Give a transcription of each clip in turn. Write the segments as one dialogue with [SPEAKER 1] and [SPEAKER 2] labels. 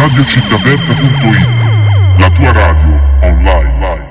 [SPEAKER 1] radiocittaaperta.it, la tua radio online.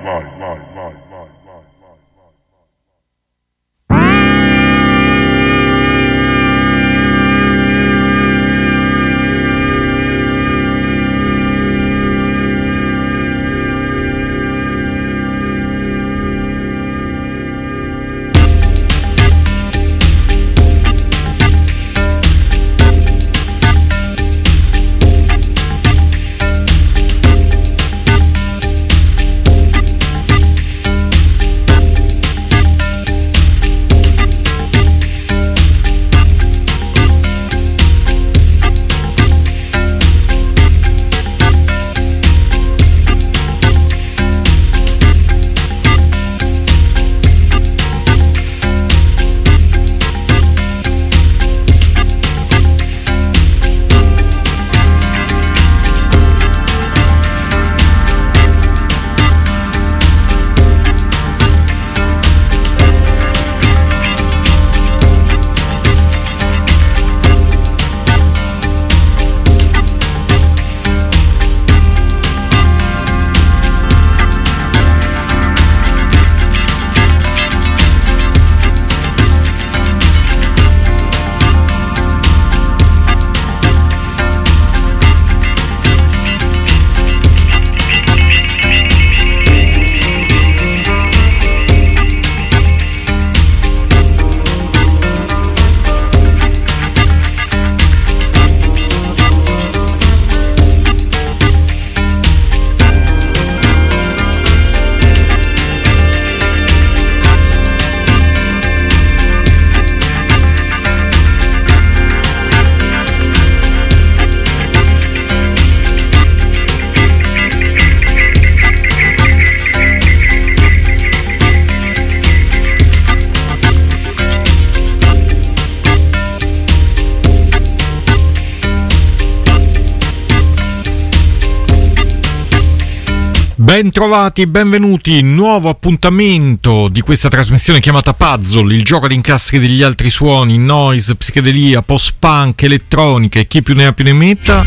[SPEAKER 2] Bentrovati, benvenuti, nuovo appuntamento di questa trasmissione chiamata Puzzle, il gioco ad incastri degli altri suoni, noise, psichedelia, post-punk, elettronica e chi più ne ha più ne metta.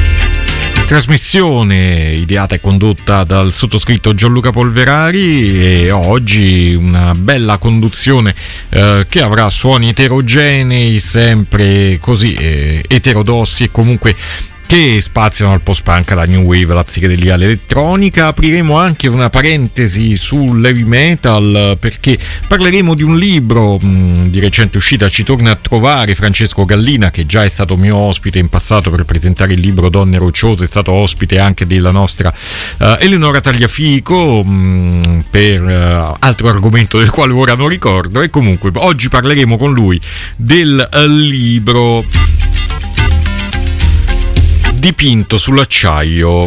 [SPEAKER 2] Trasmissione ideata e condotta dal sottoscritto Gianluca Polverari e oggi una bella conduzione che avrà suoni eterogenei, sempre così eterodossi e comunque che spaziano al post-punk, alla new wave, alla psichedelia, all'elettronica. Apriremo anche una parentesi sull'heavy metal perché parleremo di un libro di recente uscita. Ci torna a trovare Francesco Gallina, che già è stato mio ospite in passato per presentare il libro Donne Rocciose, è stato ospite anche della nostra Eleonora Tagliafico per altro argomento del quale ora non ricordo, e comunque oggi parleremo con lui del libro Dipinto sull'acciaio,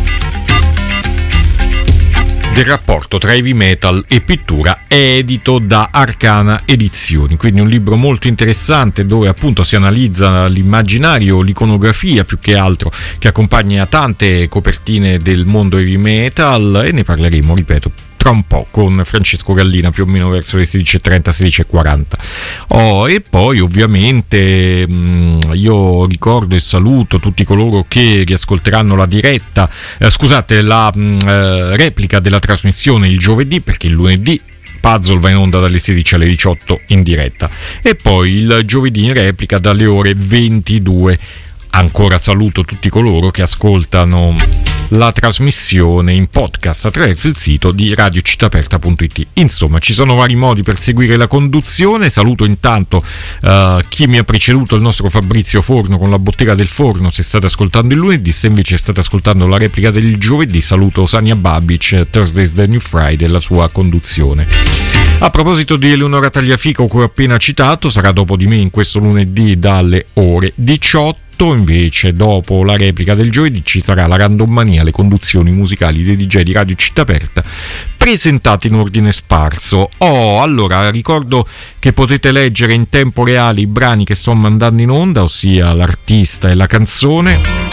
[SPEAKER 2] del rapporto tra heavy metal e pittura, edito da Arcana Edizioni. Quindi un libro molto interessante dove appunto si analizza l'immaginario, l'iconografia più che altro, che accompagna tante copertine del mondo heavy metal, e ne parleremo, ripeto, tra un po' con Francesco Gallina, più o meno verso le 16:30, 16:40. E poi ovviamente io ricordo e saluto tutti coloro che riascolteranno la diretta, la replica della trasmissione il giovedì, perché il lunedì Puzzle va in onda dalle 16 alle 18 in diretta e poi il giovedì in replica dalle ore 22. Ancora saluto tutti coloro che ascoltano la trasmissione in podcast attraverso il sito di radiocittaaperta.it. Insomma, ci sono vari modi per seguire la conduzione. Saluto intanto chi mi ha preceduto, il nostro Fabrizio Forno con la bottega del forno, se state ascoltando il lunedì. Se invece state ascoltando la replica del giovedì, saluto Sania Babic, Thursday's the New Friday, la sua conduzione. A proposito di Eleonora Tagliafico, che ho appena citato, sarà dopo di me in questo lunedì dalle ore 18. Invece dopo la replica del giovedì ci sarà la Randommania, le conduzioni musicali dei DJ di Radio Città Aperta, presentati in ordine sparso. Allora ricordo che potete leggere in tempo reale i brani che sto mandando in onda, ossia l'artista e la canzone.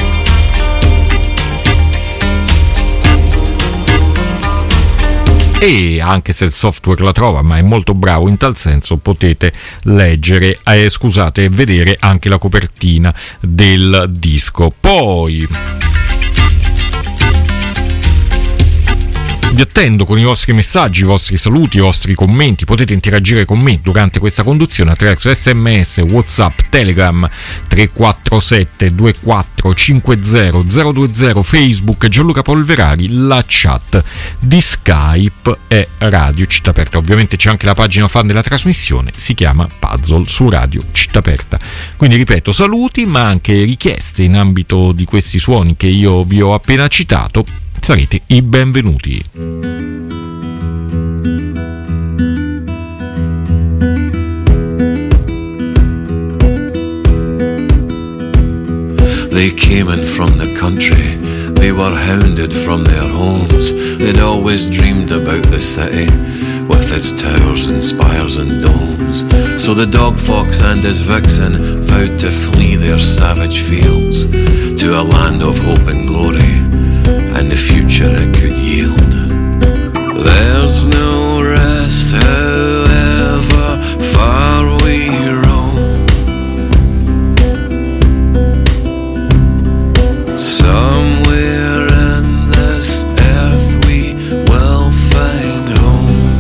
[SPEAKER 2] e anche se il software la trova, ma è molto bravo in tal senso, potete leggere, vedere anche la copertina del disco. Poi vi attendo con i vostri messaggi, i vostri saluti, i vostri commenti. Potete interagire con me durante questa conduzione attraverso SMS, WhatsApp, Telegram 347 24 50 020, Facebook Gianluca Polverari, la chat di Skype è Radio Città Aperta. Ovviamente c'è anche la pagina fan della trasmissione, si chiama Puzzle su Radio Città Aperta. Quindi ripeto, saluti ma anche richieste in ambito di questi suoni che io vi ho appena citato. Sarete i benvenuti.
[SPEAKER 3] They came in from the country, they were hounded from their homes. They'd always dreamed about the city, with its towers and spires and domes. So the dog fox and his vixen vowed to flee their savage fields, to a land of hope and glory, and the future it could yield. There's no rest, however far we roam. Somewhere in this earth we will find home.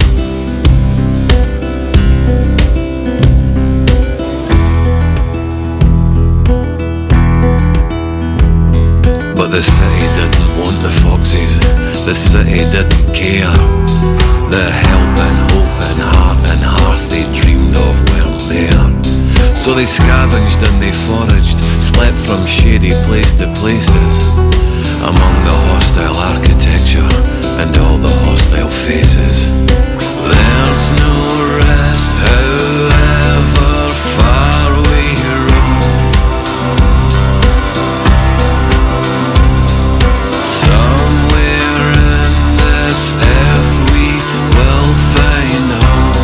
[SPEAKER 3] But the city didn't want the foxes, the city didn't care. The help and hope and heart and hearth they dreamed of weren't there. So they scavenged and they foraged, slept from shady place to places, among the hostile architecture and all the hostile faces. There's no rest, however far we roam. Somewhere in this earth we will find home.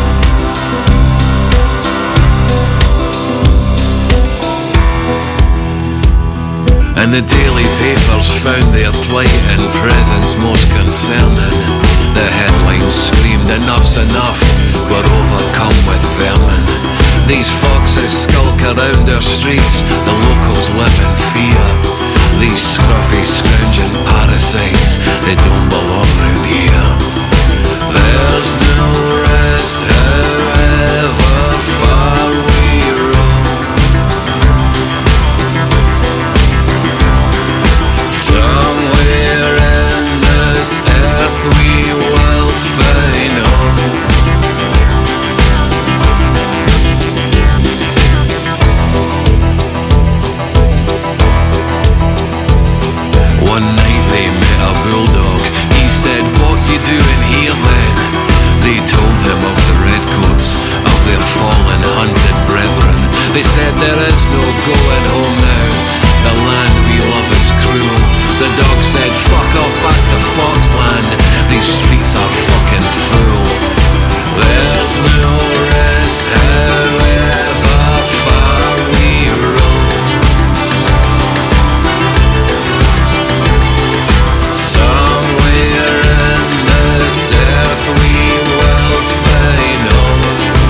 [SPEAKER 3] And the daily papers found their plight and presence most concerning. The headlines screamed, enough's enough, we're overcome with vermin. These foxes skulk around our streets, the locals live in fear. These scruffy, scrounging parasites, they don't belong round here. There's no rest, however far we roam. Somewhere in this earth we will find home. One night they met a bulldog. He said, "What you doing here then?" They told him of the redcoats, of their fallen hunted brethren. They said, "There is no going home now. The land we love is cruel." The dog said, "Fuck off back to Foxland. These streets are fucking full." There's no rest, however far we roam. Somewhere in this earth we will find home.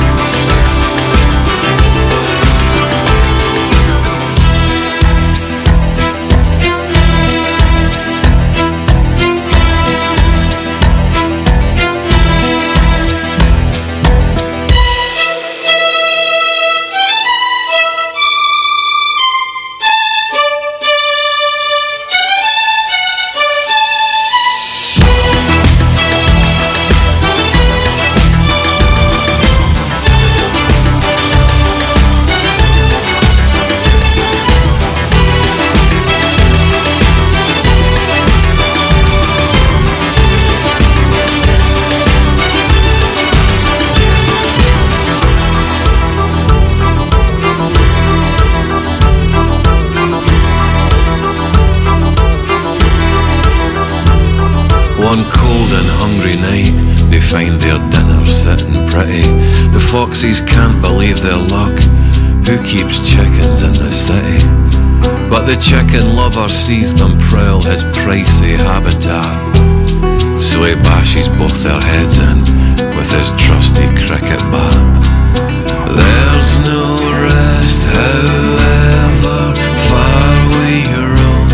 [SPEAKER 3] One cold and hungry night, they find their dinner sitting pretty. The foxes can't believe their luck. Who keeps chickens in the city? But the chicken lover sees them prowl his pricey habitat. So he bashes both their heads in with his trusty cricket bat. There's no rest, however far we roam.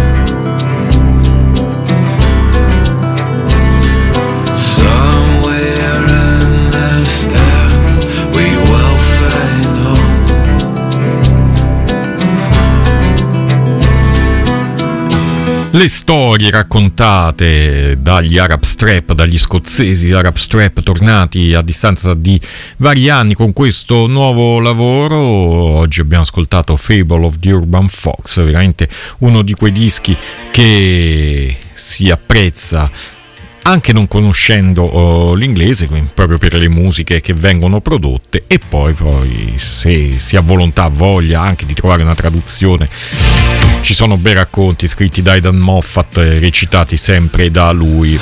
[SPEAKER 3] Somewhere in this earth we will find home.
[SPEAKER 2] Le storie raccontate dagli Arab Strap, dagli scozzesi Arab Strap, tornati a distanza di vari anni con questo nuovo lavoro. Oggi abbiamo ascoltato Fable of the Urban Fox, veramente uno di quei dischi che si apprezza anche non conoscendo l'inglese, proprio per le musiche che vengono prodotte, e poi se si ha volontà, voglia anche di trovare una traduzione, ci sono bei racconti scritti da Aidan Moffat, recitati sempre da lui.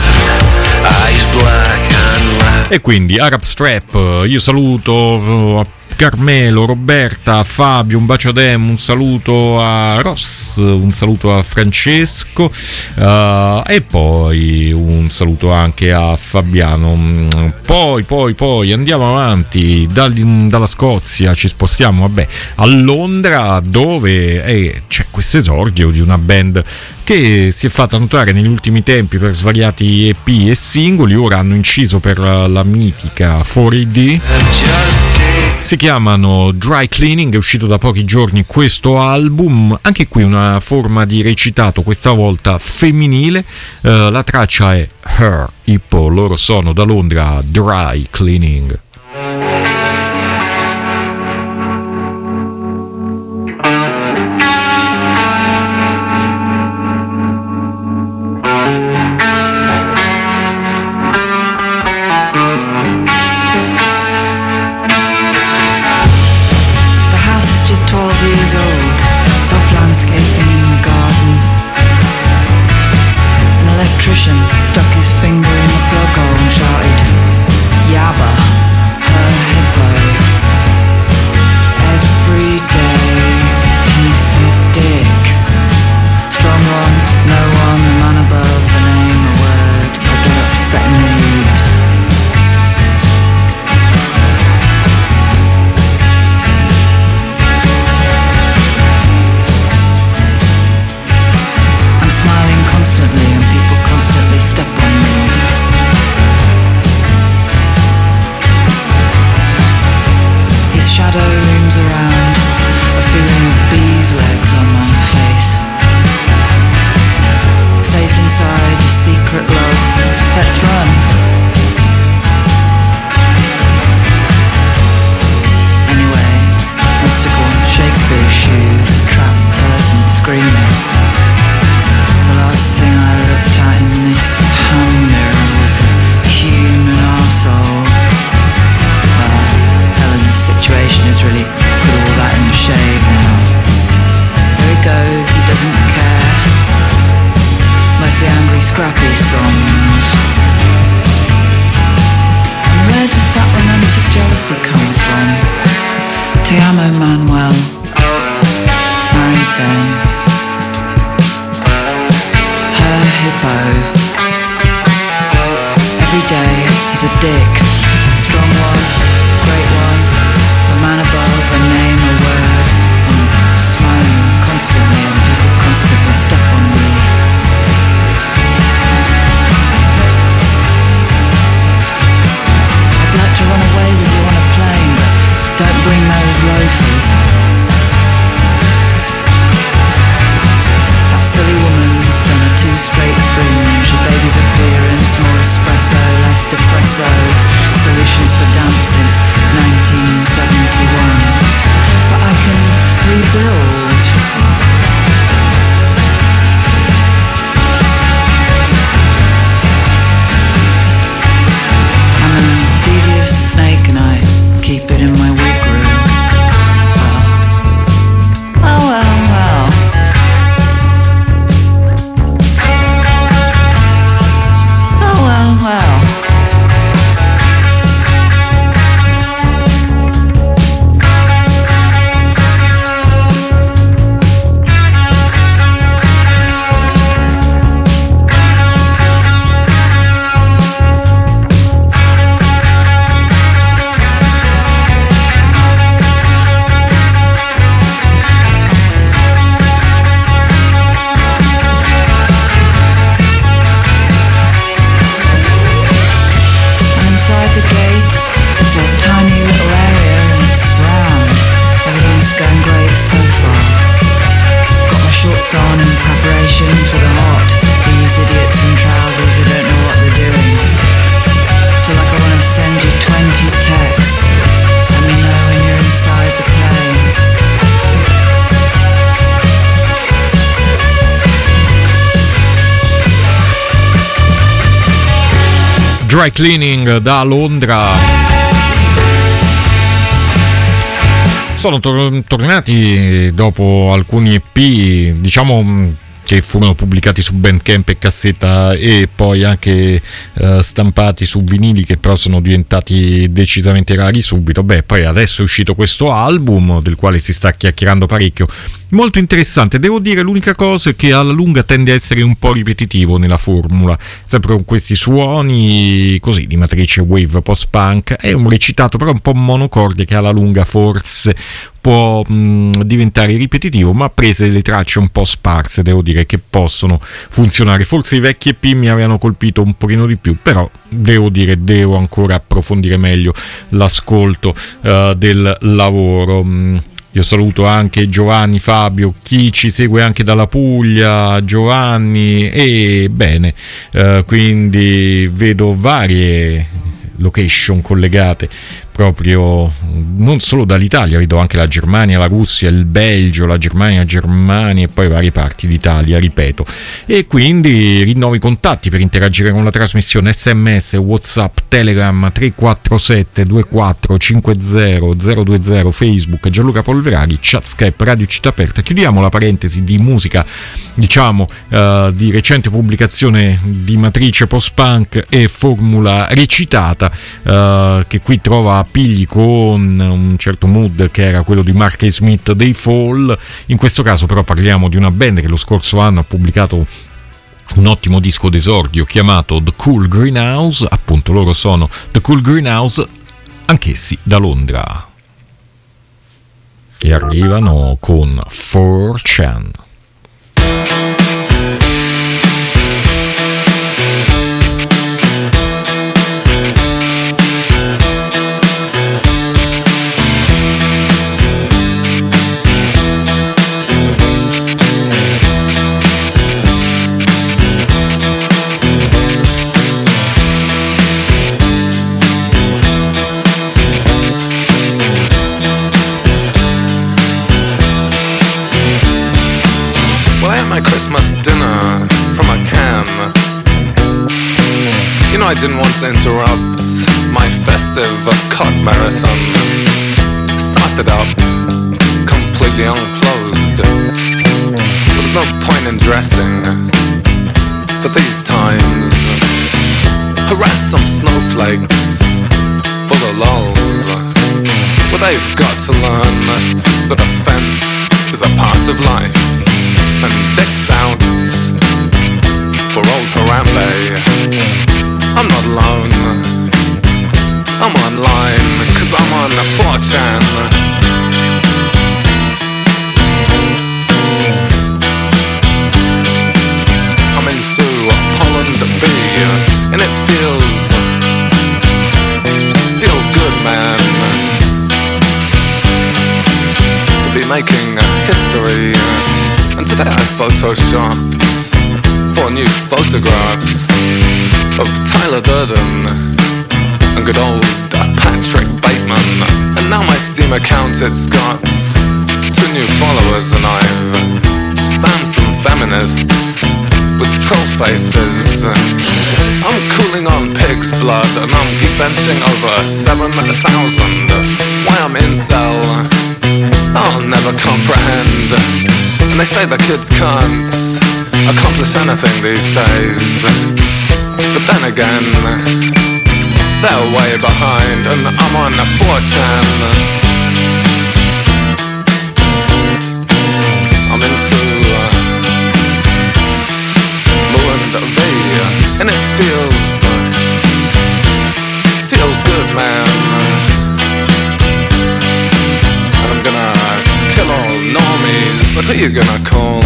[SPEAKER 2] E quindi Arab Strap, io saluto Carmelo, Roberta, Fabio, un bacio a Dem, un saluto a Ross, un saluto a Francesco, e poi un saluto anche a Fabiano. Poi andiamo avanti dalla Scozia, ci spostiamo a Londra, dove c'è questo esordio di una band che si è fatta notare negli ultimi tempi per svariati EP e singoli. Ora hanno inciso per la mitica 4AD, si chiamano Dry Cleaning, è uscito da pochi giorni questo album, anche qui una forma di recitato, questa volta femminile. La traccia è Her Hippo, loro sono da Londra, Dry Cleaning.
[SPEAKER 4] Stuck his finger in the plug hole and shouted, Yabba, her hippo. Every day he's a dick. Strong one, no one, the man above, the name, a word. I get upset in the heat. I'm smiling constantly and people constantly step on me. His shadow looms around, a feeling of bees' legs on my face. Safe inside your secret love, let's run. Anyway, mystical Shakespeare shoes, a trapped person screaming. The last thing I looked at in this hand mirror was a human arsehole. Well, Helen's situation has really put all that in the shade now. There he goes, he doesn't care. Mostly angry, scrappy songs. And where does that romantic jealousy come from? Te amo, Manuel. Married then. Hippo. Every day he's a dick. Strong one, great one, a man above, a name, a word. I'm smiling constantly and people constantly step on me. I'd like to run away with you on a plane, but don't bring those loafers. That silly woman's done a two-straight fringe. A baby's appearance, more espresso, less depresso. Solutions for damp since 1971. But I can rebuild. I'm a devious snake and I keep it in my wig room. Well. Well. station for the hot. These idiots in trousers who don't know what they're doing. Feel like I wanna send you 20 texts. Let me know when you're inside the plane.
[SPEAKER 2] Dry Cleaning da Londra. Sono tornati dopo alcuni EP, diciamo, che furono pubblicati su Bandcamp e cassetta e poi anche stampati su vinili, che però sono diventati decisamente rari subito. Poi adesso è uscito questo album del quale si sta chiacchierando parecchio, molto interessante. Devo dire, l'unica cosa è che alla lunga tende a essere un po' ripetitivo nella formula, sempre con questi suoni così di matrice wave post-punk. È un recitato però un po' monocorde che alla lunga forse può diventare ripetitivo, ma prese delle tracce un po' sparse, devo dire, che possono funzionare. Forse i vecchi EP mi avevano colpito un pochino di più, però devo dire, devo ancora approfondire meglio l'ascolto del lavoro. Io saluto anche Giovanni, Fabio, chi ci segue anche dalla Puglia, Giovanni, e bene, quindi vedo varie location collegate proprio non solo dall'Italia, vedo anche la Germania, la Russia, il Belgio, la Germania e poi varie parti d'Italia, ripeto. E quindi rinnovo i contatti per interagire con la trasmissione: SMS, WhatsApp, Telegram 347 24 50 020, Facebook Gianluca Polverari, chat Skype Radio Città Aperta. Chiudiamo la parentesi di musica, diciamo, di recente pubblicazione di matrice post-punk e formula recitata, che qui trova appigli con un certo mood che era quello di Mark Smith dei Fall. In questo caso però parliamo di una band che lo scorso anno ha pubblicato un ottimo disco d'esordio chiamato The Cool Greenhouse. Appunto, loro sono The Cool Greenhouse, anch'essi da Londra, e arrivano con 4chan.
[SPEAKER 5] Christmas dinner from a can. You know, I didn't want to interrupt my festive cod marathon. Started up completely unclothed, but there's no point in dressing for these times. Harass some snowflakes for the lulz. Well, they've got to learn that offense is a part of life. And dicks out for old Harambe. I'm not alone, I'm online, 'cause I'm on the 4chan. I'm into Poland bee, and it feels good, man, to be making history. And today I photoshopped 4 new photographs of Tyler Durden and good old Patrick Bateman. And now my Steam account, it's got 2 new followers, and I've spammed some feminists with troll faces. I'm cooling on pig's blood, and I'm geek benching over 7,000. Why I'm incel, I'll never comprehend. And they say the kids can't accomplish anything these days, but then again, they're way behind, and I'm on the 4chan. I'm into Melinda V, and it feels good, man. And I'm gonna kill all normies, but who you gonna call?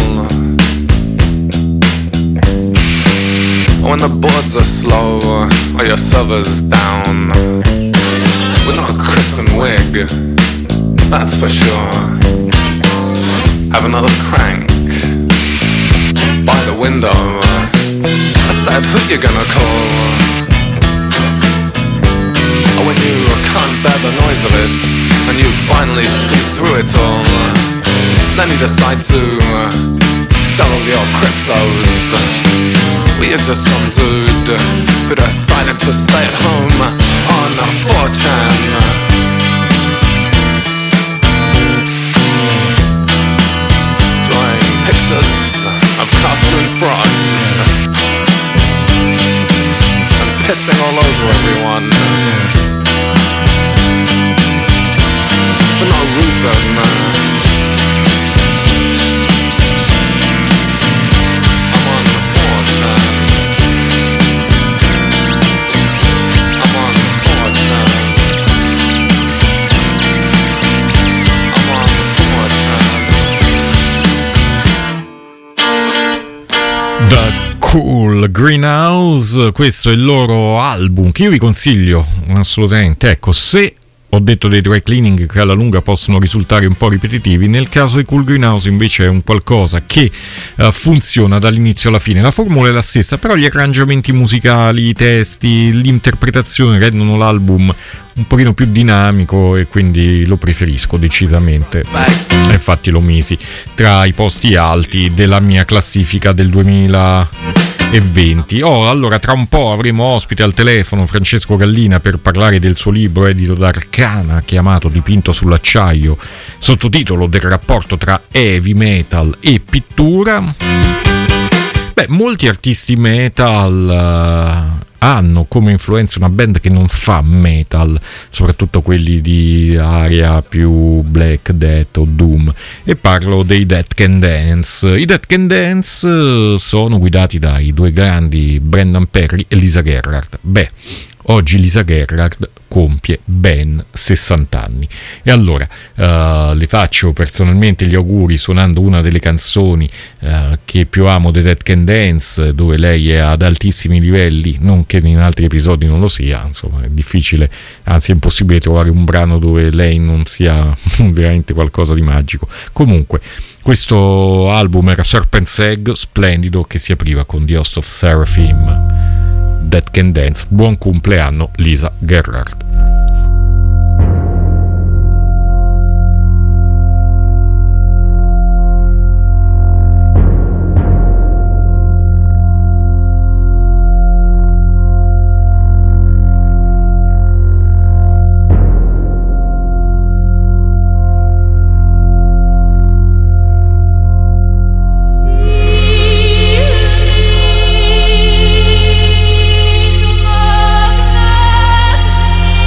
[SPEAKER 5] When the boards are slow or your server's down, we're not Kristen Wiig, that's for sure. Have another crank by the the window. I said, who you gonna call? When you can't bear the noise of it, and you finally see through it all, then you decide to sell all your cryptos. Well, you're just some dude who decided to stay at home on 4chan. Drawing pictures of cartoon frogs and pissing all over everyone for no reason. I'm on 4chan. I'm on 4chan. I'm on 4chan.
[SPEAKER 2] The Cool Greenhouse, questo è il loro album che io vi consiglio assolutamente. Ecco, se ho detto dei dry cleaning che alla lunga possono risultare un po' ripetitivi, nel caso di Cool Greenhouse invece è un qualcosa che funziona dall'inizio alla fine. La formula è la stessa, però gli arrangiamenti musicali, i testi, l'interpretazione rendono l'album un pochino più dinamico e quindi lo preferisco decisamente. Infatti l'ho misi tra i posti alti della mia classifica del 2020. Allora tra un po' avremo ospite al telefono Francesco Gallina per parlare del suo libro edito da Arcana chiamato Dipinto sull'acciaio, sottotitolo del rapporto tra heavy metal e pittura. Molti artisti metal hanno come influenza una band che non fa metal, soprattutto quelli di area più black death o doom, e parlo dei Dead Can Dance. I Dead Can Dance sono guidati dai due grandi Brendan Perry e Lisa Gerrard. Oggi Lisa Gerrard compie ben 60 anni e allora le faccio personalmente gli auguri suonando una delle canzoni che più amo dei Dead Can Dance, dove lei è ad altissimi livelli, non che in altri episodi non lo sia, insomma è difficile, anzi è impossibile trovare un brano dove lei non sia veramente qualcosa di magico. Comunque questo album era Serpent's Egg, splendido, che si apriva con The Host of Seraphim. Dead Can Dance, buon compleanno Lisa Gerrard.
[SPEAKER 6] See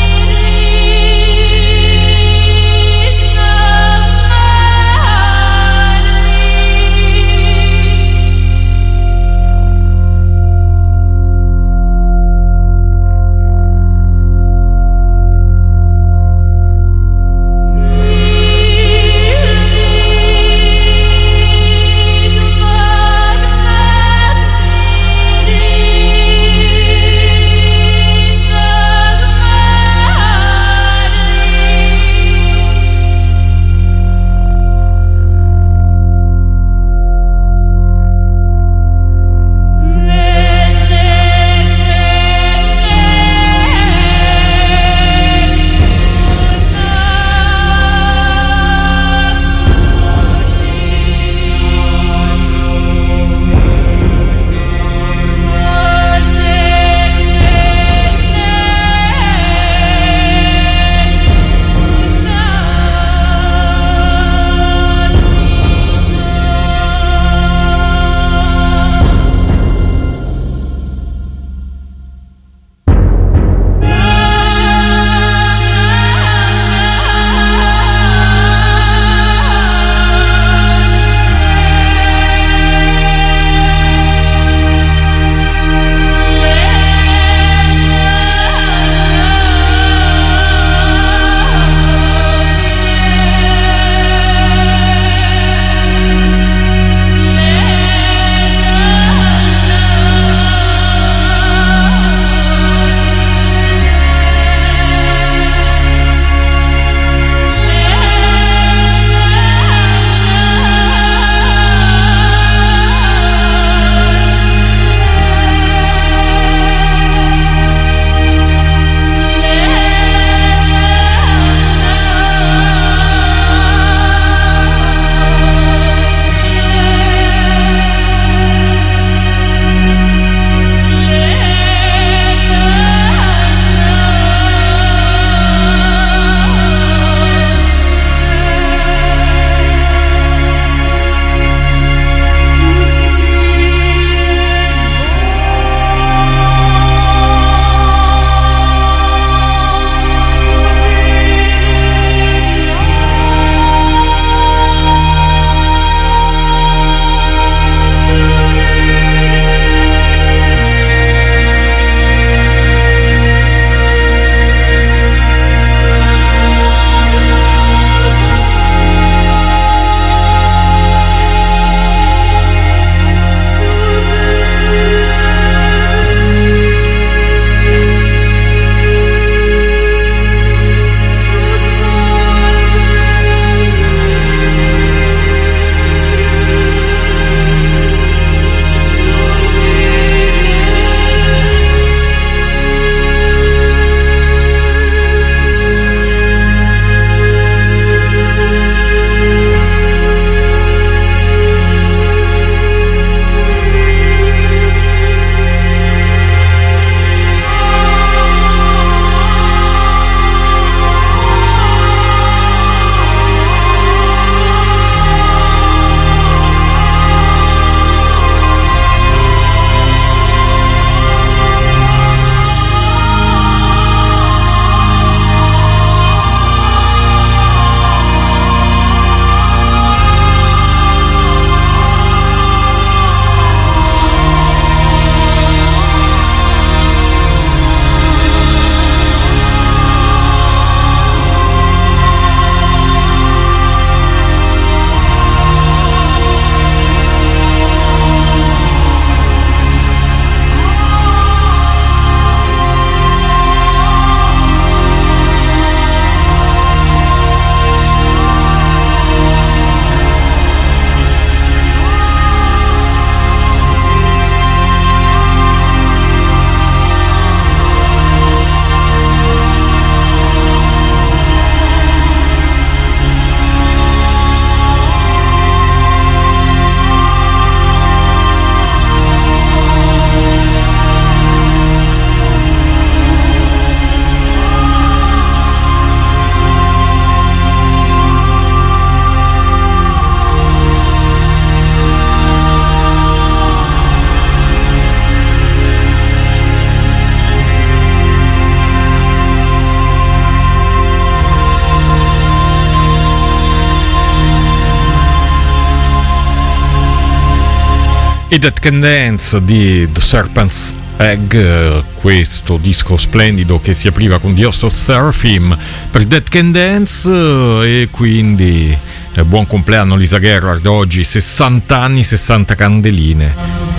[SPEAKER 2] e That Can Dance di The Serpent's Egg, questo disco splendido che si apriva con The Host of Seraphim per That Can Dance, e quindi buon compleanno Lisa Gerrard, oggi 60 anni, 60 candeline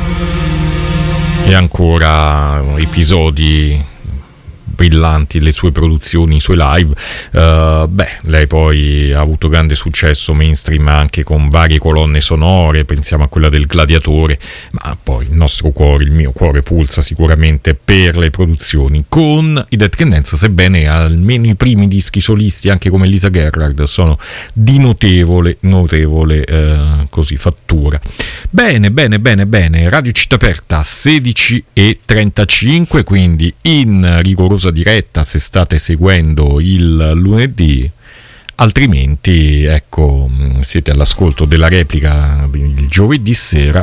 [SPEAKER 2] e ancora episodi brillanti, le sue produzioni, i suoi live. Lei poi ha avuto grande successo mainstream anche con varie colonne sonore, pensiamo a quella del Gladiatore, ma poi il nostro cuore, il mio cuore pulsa sicuramente per le produzioni con i Dead Can Dance, sebbene almeno i primi dischi solisti anche come Lisa Gerrard sono di notevole così fattura. Bene, Radio Città Aperta 16:35, quindi in rigorosa diretta se state seguendo il lunedì, altrimenti ecco siete all'ascolto della replica il giovedì sera.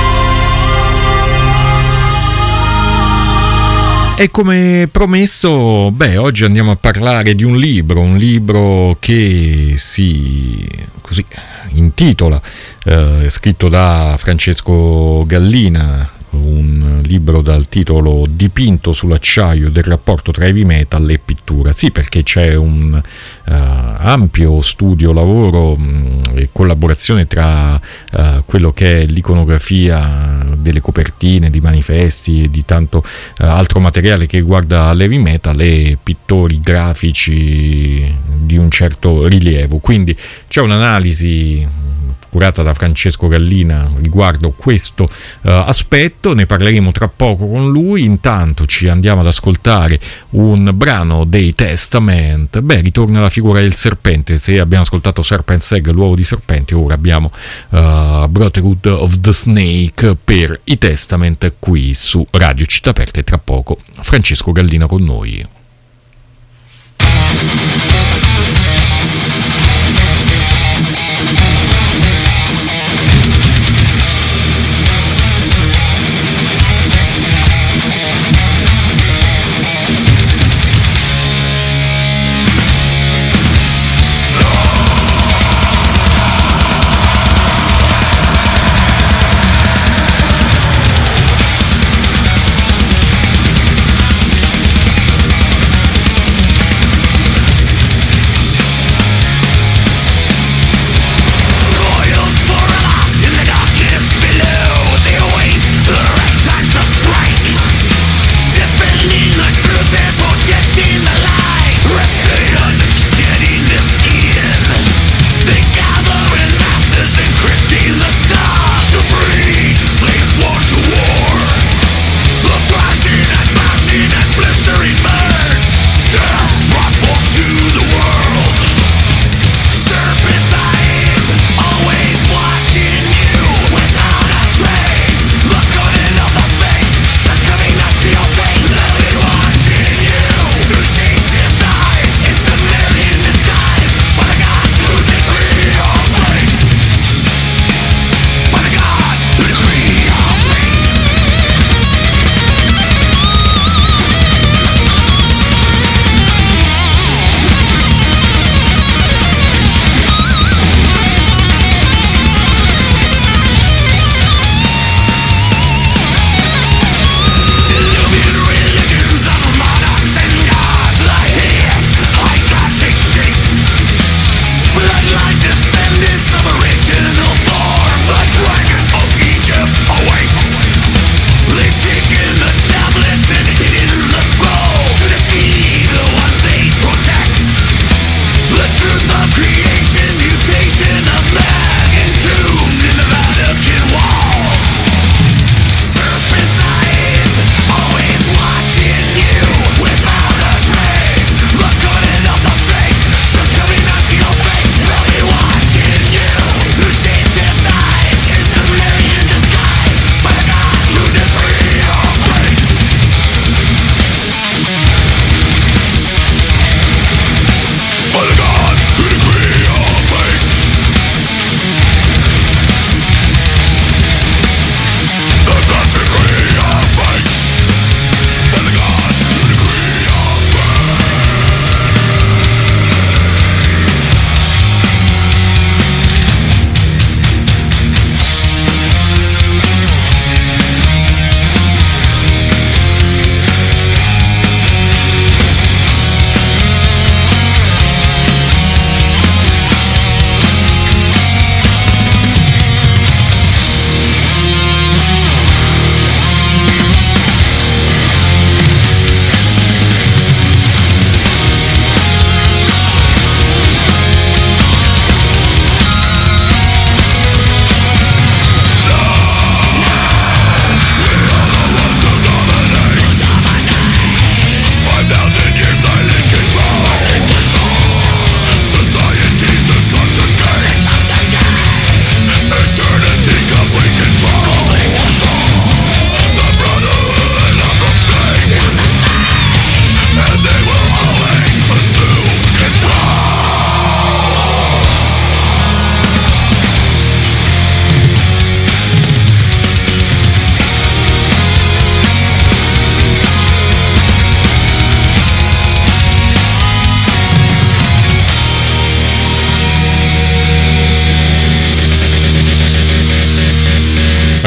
[SPEAKER 2] E come promesso, oggi andiamo a parlare di un libro che si così intitola, scritto da Francesco Gallina, un libro dal titolo Dipinto sull'acciaio del rapporto tra heavy metal e pittura. Sì, perché c'è un ampio studio, lavoro e collaborazione tra quello che è l'iconografia delle copertine, di manifesti e di tanto altro materiale che riguarda l'heavy metal e pittori grafici di un certo rilievo. Quindi c'è un'analisi curata da Francesco Gallina riguardo questo aspetto, ne parleremo tra poco con lui. Intanto ci andiamo ad ascoltare un brano dei Testament. Ritorna la figura del serpente. Se abbiamo ascoltato Serpent's Egg, l'uovo di serpente, ora abbiamo Brotherhood of the Snake per i Testament qui su Radio Città Aperta, e tra poco Francesco Gallina con noi.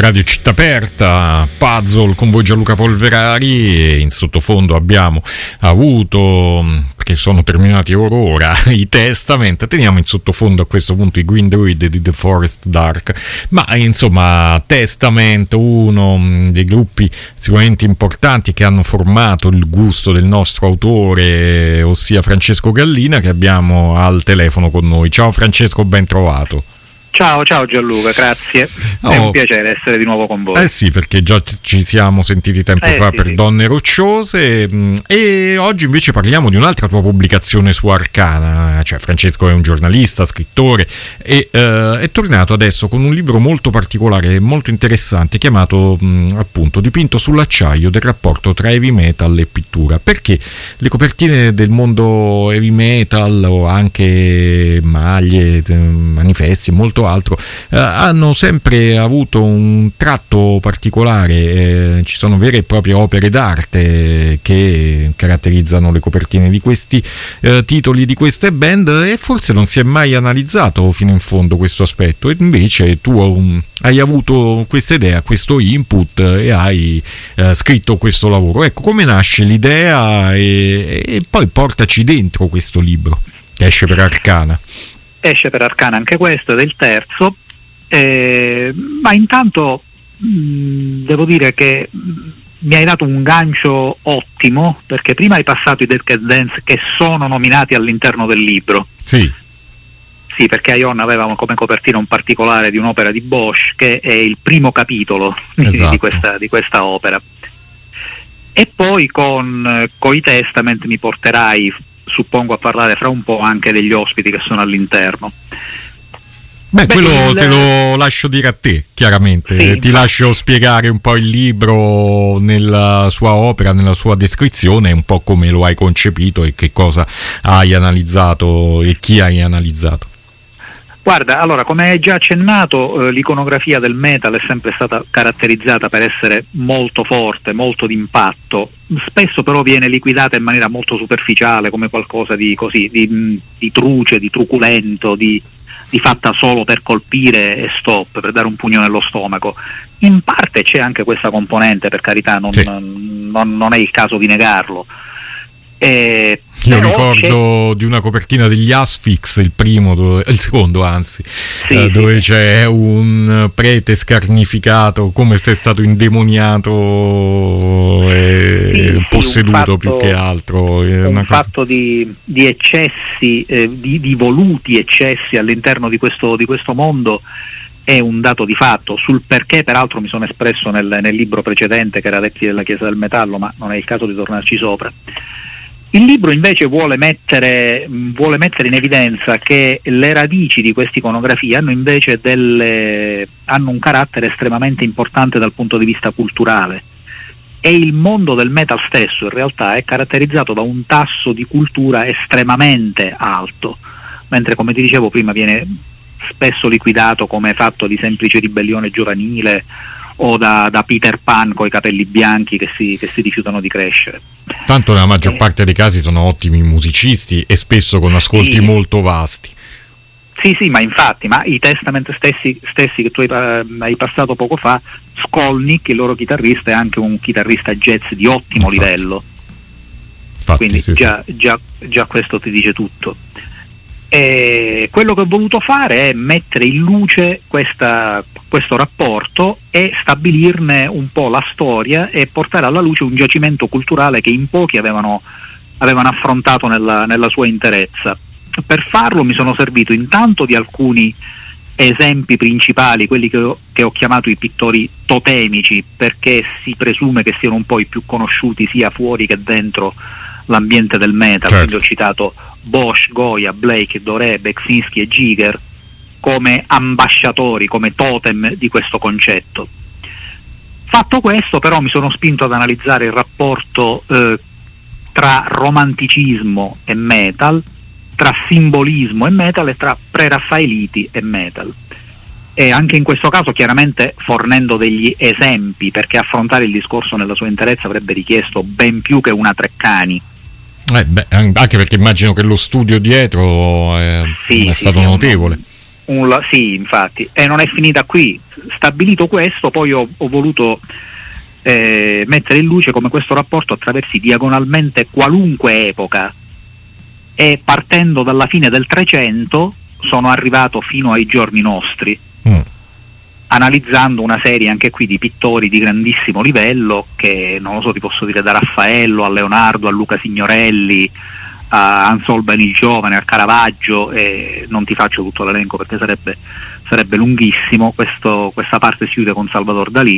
[SPEAKER 2] Radio Città Aperta, Puzzle con voi Gianluca Polverari, e in sottofondo abbiamo avuto, perché sono terminati ora, i Testament. Teniamo in sottofondo a questo punto i Green Druid di The Forest Dark, ma insomma Testament, uno dei gruppi sicuramente importanti che hanno formato il gusto del nostro autore, ossia Francesco Gallina, che abbiamo al telefono con noi. Ciao Francesco, ben trovato.
[SPEAKER 6] Ciao Gianluca, grazie. È un piacere essere di nuovo con voi.
[SPEAKER 2] Sì, perché già ci siamo sentiti tempo fa per sì. Donne Rocciose, e oggi invece parliamo di un'altra tua pubblicazione su Arcana. Cioè, Francesco è un giornalista, scrittore, e è tornato adesso con un libro molto particolare e molto interessante chiamato appunto Dipinto sull'acciaio, del rapporto tra heavy metal e pittura. Perché le copertine del mondo heavy metal, o anche maglie, manifesti e molto altro, hanno sempre avuto un tratto particolare. Ci sono vere e proprie opere d'arte che caratterizzano le copertine di questi titoli, di queste band, e forse non si è mai analizzato fino in fondo questo aspetto, e invece tu hai avuto questa idea, questo input, e hai scritto questo lavoro. Ecco, come nasce l'idea, e poi portaci dentro questo libro che esce per Arcana.
[SPEAKER 6] Esce per Arcana anche questo, ed è il terzo, ma intanto devo dire che mi hai dato un gancio ottimo, perché prima hai passato i Dead Dance, che sono nominati all'interno del libro.
[SPEAKER 2] Sì,
[SPEAKER 6] perché Ion aveva come copertina un particolare di un'opera di Bosch, che è il primo capitolo
[SPEAKER 2] esatto.
[SPEAKER 6] di questa opera. E poi con i Testament mi porterai, suppongo, a parlare fra un po' anche degli ospiti che sono all'interno.
[SPEAKER 2] Quello te lo lascio dire a te, chiaramente.
[SPEAKER 6] Sì,
[SPEAKER 2] ti lascio spiegare un po' il libro nella sua opera, nella sua descrizione, un po' come lo hai concepito e che cosa hai analizzato e chi hai analizzato.
[SPEAKER 6] Guarda, allora, come hai già accennato, l'iconografia del metal è sempre stata caratterizzata per essere molto forte, molto d'impatto. Spesso però viene liquidata in maniera molto superficiale, come qualcosa di truce, di truculento, di fatta solo per colpire e stop, per dare un pugno nello stomaco. In parte c'è anche questa componente, per carità, non è il caso di negarlo.
[SPEAKER 2] Io ricordo di una copertina degli Asphyx, il secondo anzi, dove c'è un prete scarnificato, come se è stato indemoniato e posseduto, più che altro.
[SPEAKER 6] Un fatto di eccessi, di voluti eccessi all'interno di questo mondo è un dato di fatto, sul perché peraltro mi sono espresso nel libro precedente, che era Retti della Chiesa del Metallo, ma non è il caso di tornarci sopra. Il libro invece vuole mettere in evidenza che le radici di questa iconografia hanno invece hanno un carattere estremamente importante dal punto di vista culturale, e il mondo del metal stesso in realtà è caratterizzato da un tasso di cultura estremamente alto, mentre, come ti dicevo prima, viene spesso liquidato come fatto di semplice ribellione giovanile o da Peter Pan coi capelli bianchi che si rifiutano di crescere.
[SPEAKER 2] Tanto nella maggior parte dei casi sono ottimi musicisti e spesso con ascolti molto vasti.
[SPEAKER 6] Sì, ma infatti, i Testament stessi che tu hai passato poco fa, Skolnick, il loro chitarrista, è anche un chitarrista jazz di ottimo livello.
[SPEAKER 2] Infatti,
[SPEAKER 6] quindi già questo ti dice tutto. E quello che ho voluto fare è mettere in luce questo rapporto e stabilirne un po' la storia, e portare alla luce un giacimento culturale che in pochi avevano affrontato nella sua interezza. Per farlo mi sono servito intanto di alcuni esempi principali, quelli che ho chiamato i pittori totemici, perché si presume che siano un po' i più conosciuti sia fuori che dentro l'ambiente del metal.
[SPEAKER 2] Certo.
[SPEAKER 6] Quindi ho citato Bosch, Goya, Blake, Doré, Beksinski e Giger come ambasciatori, come totem di questo concetto. Fatto questo, però, mi sono spinto ad analizzare il rapporto tra romanticismo e metal, tra simbolismo e metal, e tra preraffaeliti e metal. E anche in questo caso chiaramente fornendo degli esempi, perché affrontare il discorso nella sua interezza avrebbe richiesto ben più che una Treccani.
[SPEAKER 2] Anche perché immagino che lo studio dietro è stato notevole.
[SPEAKER 6] Sì, infatti, e non è finita qui. Stabilito questo, poi ho voluto mettere in luce come questo rapporto attraversi diagonalmente qualunque epoca, e partendo dalla fine del 300 sono arrivato fino ai giorni nostri, analizzando una serie anche qui di pittori di grandissimo livello, che non lo so, ti posso dire, da Raffaello a Leonardo a Luca Signorelli a Hans Holbein il giovane, a Caravaggio, e non ti faccio tutto l'elenco perché sarebbe lunghissimo. Questa parte si chiude con Salvador Dalì,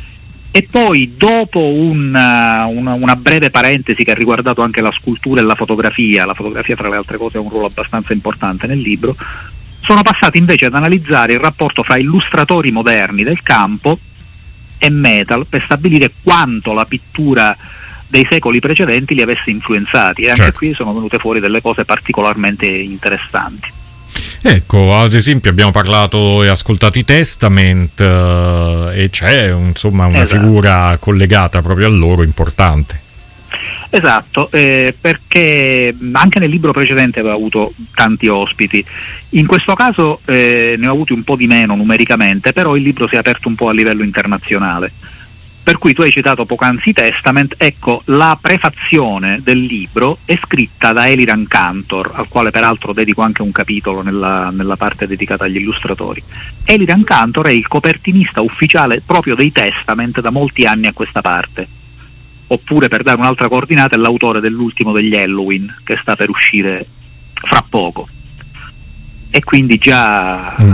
[SPEAKER 6] e poi dopo una breve parentesi che ha riguardato anche la scultura e la fotografia tra le altre cose ha un ruolo abbastanza importante nel libro, sono passati invece ad analizzare il rapporto fra illustratori moderni del campo e metal, per stabilire quanto la pittura dei secoli precedenti li avesse influenzati, e anche qui sono venute fuori delle cose particolarmente interessanti.
[SPEAKER 2] Ecco, ad esempio abbiamo parlato e ascoltato i Testament, e c'è insomma una figura collegata proprio a loro importante.
[SPEAKER 6] Esatto, perché anche nel libro precedente aveva avuto tanti ospiti. In questo caso ne ho avuti un po' di meno numericamente, però il libro si è aperto un po' a livello internazionale. Per cui tu hai citato poc'anzi Testament, ecco, la prefazione del libro è scritta da Eliran Kantor, al quale peraltro dedico anche un capitolo nella parte dedicata agli illustratori. Eliran Kantor è il copertinista ufficiale proprio dei Testament da molti anni a questa parte. Oppure, per dare un'altra coordinata, è l'autore dell'ultimo degli Halloween, che sta per uscire fra poco. E quindi già
[SPEAKER 2] un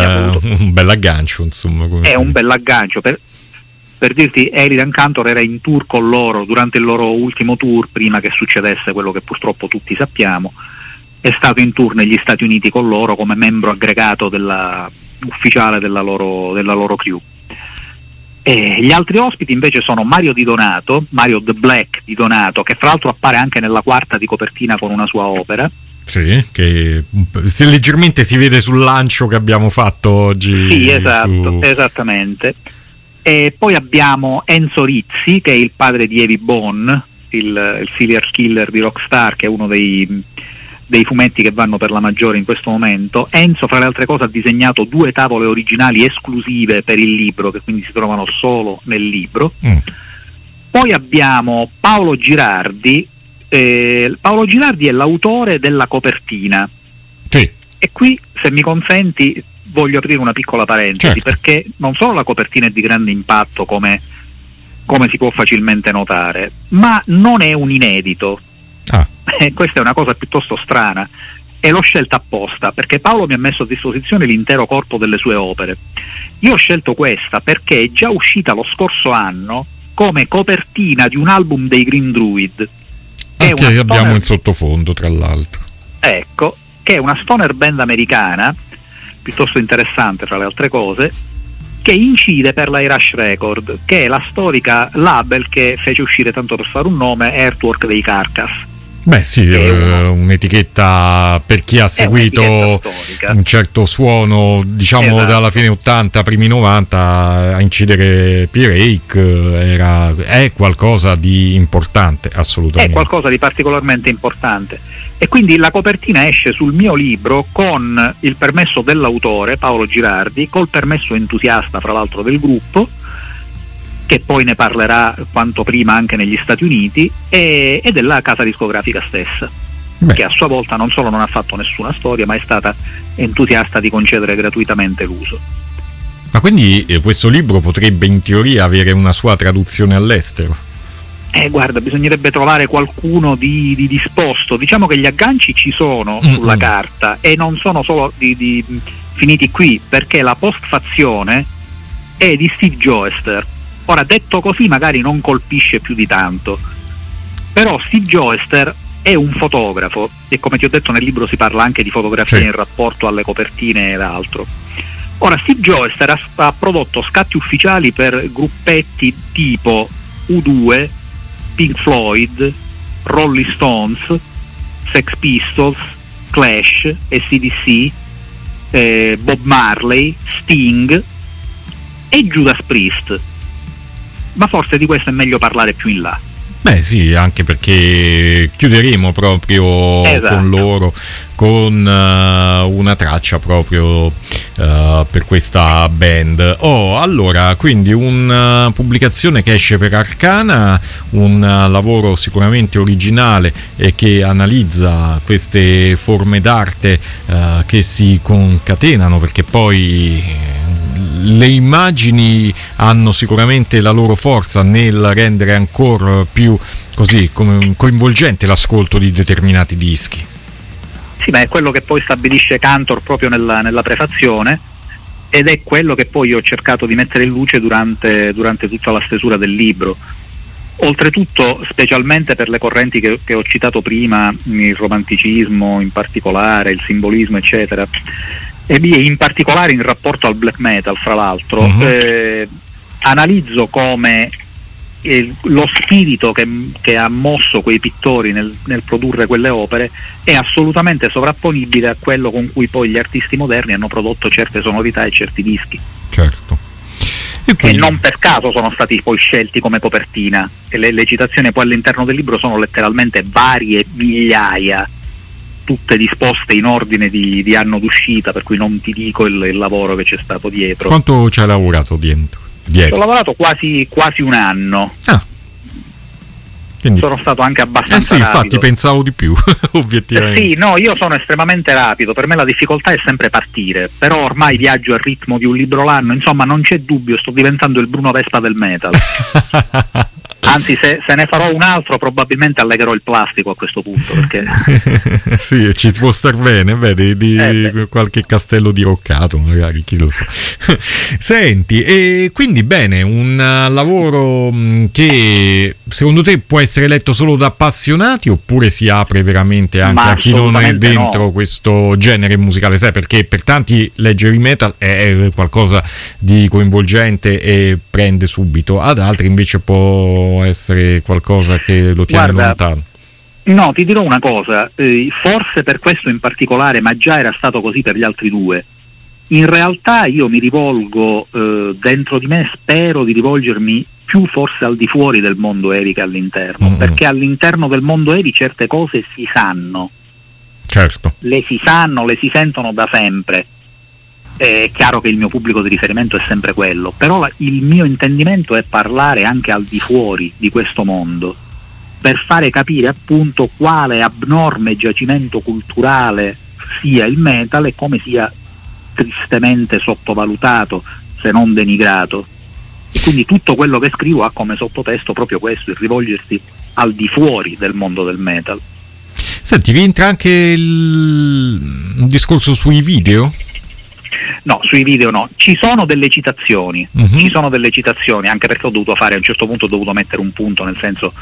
[SPEAKER 2] bel aggancio, insomma.
[SPEAKER 6] È un bel aggancio. Per dirti, Eliran Kantor era in tour con loro durante il loro ultimo tour, prima che succedesse quello che purtroppo tutti sappiamo. È stato in tour negli Stati Uniti con loro come membro aggregato ufficiale della loro crew. E gli altri ospiti invece sono Mario Di Donato, Mario The Black Di Donato, che fra l'altro appare anche nella quarta di copertina con una sua opera.
[SPEAKER 2] Sì, che se leggermente si vede sul lancio che abbiamo fatto oggi.
[SPEAKER 6] Sì, esatto, esattamente. E poi abbiamo Enzo Rizzi, che è il padre di Evie Bone, il serial killer di Rockstar, che è uno dei fumetti che vanno per la maggiore in questo momento. Enzo, fra le altre cose, ha disegnato 2 tavole originali esclusive per il libro, che quindi si trovano solo nel libro. Poi abbiamo Paolo Girardi. Paolo Girardi è l'autore della copertina.
[SPEAKER 2] Sì.
[SPEAKER 6] E qui, se mi consenti, voglio aprire una piccola parentesi,
[SPEAKER 2] certo,
[SPEAKER 6] perché non solo la copertina è di grande impatto, come si può facilmente notare, ma non è un inedito. Questa è una cosa piuttosto strana, e l'ho scelta apposta perché Paolo mi ha messo a disposizione l'intero corpo delle sue opere. Io ho scelto questa perché è già uscita lo scorso anno come copertina di un album dei Green Druid,
[SPEAKER 2] che abbiamo in sottofondo, tra l'altro.
[SPEAKER 6] Ecco, che è una stoner band americana piuttosto interessante, tra le altre cose, che incide per la Rush Record, che è la storica label che fece uscire, tanto per fare un nome, Earthwork dei Carcass.
[SPEAKER 2] Beh sì, un'etichetta per chi ha seguito un certo suono, diciamo, esatto, dalla fine 80, primi 90, a incidere P-Rake è qualcosa di importante, assolutamente.
[SPEAKER 6] È qualcosa di particolarmente importante. E quindi la copertina esce sul mio libro con il permesso dell'autore, Paolo Girardi, col permesso entusiasta, fra l'altro, del gruppo, che poi ne parlerà quanto prima anche negli Stati Uniti, e della casa discografica stessa. Beh, che a sua volta non solo non ha fatto nessuna storia, ma è stata entusiasta di concedere gratuitamente l'uso.
[SPEAKER 2] Ma quindi questo libro potrebbe in teoria avere una sua traduzione all'estero?
[SPEAKER 6] Guarda, bisognerebbe trovare qualcuno di disposto. Diciamo che gli agganci ci sono sulla carta, e non sono solo finiti qui, perché la postfazione è di Steve Joester. Ora, detto così magari non colpisce più di tanto, però Steve Joester è un fotografo, e come ti ho detto nel libro si parla anche di fotografia, sì, in rapporto alle copertine ed altro. Ora, Steve Joester ha prodotto scatti ufficiali per gruppetti tipo U2, Pink Floyd, Rolling Stones, Sex Pistols, Clash, AC/DC, Bob Marley, Sting e Judas Priest. Ma forse di questo è meglio parlare più in là.
[SPEAKER 2] Beh sì, anche perché chiuderemo proprio con loro con una traccia proprio per questa band. Allora, quindi una pubblicazione che esce per Arcana, un lavoro sicuramente originale e che analizza queste forme d'arte che si concatenano, perché poi le immagini hanno sicuramente la loro forza nel rendere ancora più così come coinvolgente l'ascolto di determinati dischi.
[SPEAKER 6] Sì, ma è quello che poi stabilisce Cantor proprio nella prefazione, ed è quello che poi ho cercato di mettere in luce durante tutta la stesura del libro. Oltretutto, specialmente per le correnti che ho citato prima, il romanticismo in particolare, il simbolismo eccetera, e in particolare in rapporto al black metal, fra l'altro, analizzo come lo spirito che ha mosso quei pittori nel produrre quelle opere è assolutamente sovrapponibile a quello con cui poi gli artisti moderni hanno prodotto certe sonorità e certi dischi.
[SPEAKER 2] Certo.
[SPEAKER 6] E non per caso sono stati poi scelti come copertina, e le citazioni poi all'interno del libro sono letteralmente varie migliaia, tutte disposte in ordine di anno d'uscita, per cui non ti dico il lavoro che c'è stato dietro.
[SPEAKER 2] Quanto ci hai lavorato dietro?
[SPEAKER 6] Ho lavorato quasi un anno.
[SPEAKER 2] Quindi
[SPEAKER 6] sono stato anche abbastanza
[SPEAKER 2] rapido.
[SPEAKER 6] Infatti
[SPEAKER 2] pensavo di più, obiettivamente.
[SPEAKER 6] Sì, no, io sono estremamente rapido, per me la difficoltà è sempre partire, però ormai viaggio al ritmo di un libro l'anno, insomma non c'è dubbio, sto diventando il Bruno Vespa del metal. Anzi, se ne farò un altro probabilmente allegherò il plastico a questo punto, perché
[SPEAKER 2] sì, ci può star bene, di qualche castello diroccato magari, chi lo sa. Senti, e quindi bene, un lavoro che secondo te può essere letto solo da appassionati, oppure si apre veramente anche a chi non è dentro questo genere musicale? Sai, perché per tanti leggere metal è qualcosa di coinvolgente e prende subito, ad altri invece può essere qualcosa che lo tiene lontano.
[SPEAKER 6] No, ti dirò una cosa, forse per questo in particolare, ma già era stato così per gli altri due. In realtà io mi rivolgo dentro di me, spero di rivolgermi più forse al di fuori del mondo heavy che all'interno, perché all'interno del mondo heavy certe cose si sanno.
[SPEAKER 2] Certo.
[SPEAKER 6] Le si sanno, le si sentono da sempre. È chiaro che il mio pubblico di riferimento è sempre quello, però il mio intendimento è parlare anche al di fuori di questo mondo, per fare capire appunto quale abnorme giacimento culturale sia il metal e come sia tristemente sottovalutato, se non denigrato. E quindi tutto quello che scrivo ha come sottotesto proprio questo, il rivolgersi al di fuori del mondo del metal.
[SPEAKER 2] Senti, rientra anche un discorso sui video?
[SPEAKER 6] No, sui video no, ci sono delle citazioni, anche perché a un certo punto ho dovuto mettere un punto, nel senso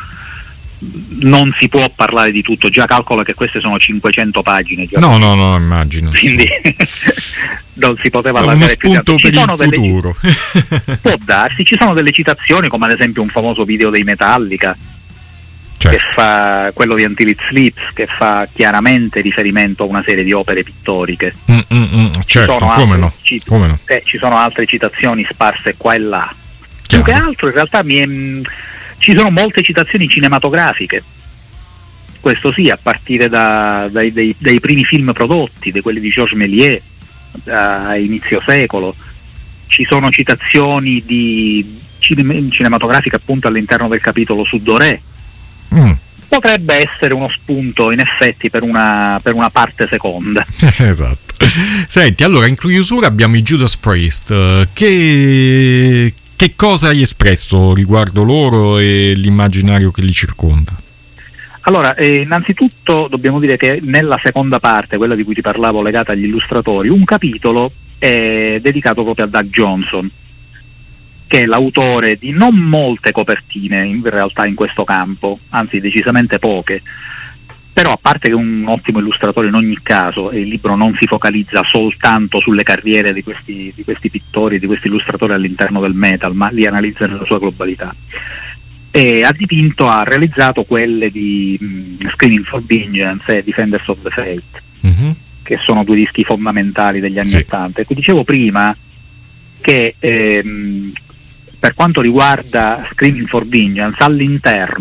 [SPEAKER 6] non si può parlare di tutto, già calcola che queste sono 500 pagine.
[SPEAKER 2] No, immagino.
[SPEAKER 6] Quindi non si poteva
[SPEAKER 2] allargare più. Uno spunto per il futuro.
[SPEAKER 6] Può darsi, ci sono delle citazioni, come ad esempio un famoso video dei Metallica, che fa quello di Until It Sleeps, che fa chiaramente riferimento a una serie di opere pittoriche.
[SPEAKER 2] Certo, come no.
[SPEAKER 6] Ci sono altre citazioni sparse qua e là. Più che altro in realtà ci sono molte citazioni cinematografiche, questo sì, a partire dai primi film prodotti, di quelli di Georges Méliès a inizio secolo. Ci sono citazioni cinematografiche appunto all'interno del capitolo su Doré. Potrebbe essere uno spunto in effetti per una parte seconda.
[SPEAKER 2] Esatto. Senti, allora in chiusura abbiamo i Judas Priest. Che cosa hai espresso riguardo loro e l'immaginario che li circonda?
[SPEAKER 6] Allora, innanzitutto dobbiamo dire che nella seconda parte, quella di cui ti parlavo legata agli illustratori, un capitolo è dedicato proprio a Doug Johnson, che è l'autore di non molte copertine in realtà in questo campo, anzi decisamente poche, però a parte che è un ottimo illustratore in ogni caso, e il libro non si focalizza soltanto sulle carriere di questi pittori, di questi illustratori all'interno del metal, ma li analizza nella sua globalità. E ha realizzato quelle di Screaming for Vengeance e Defenders of the Faith, che sono due dischi fondamentali degli anni '80. E ti dicevo prima che per quanto riguarda Screaming for Vengeance, all'interno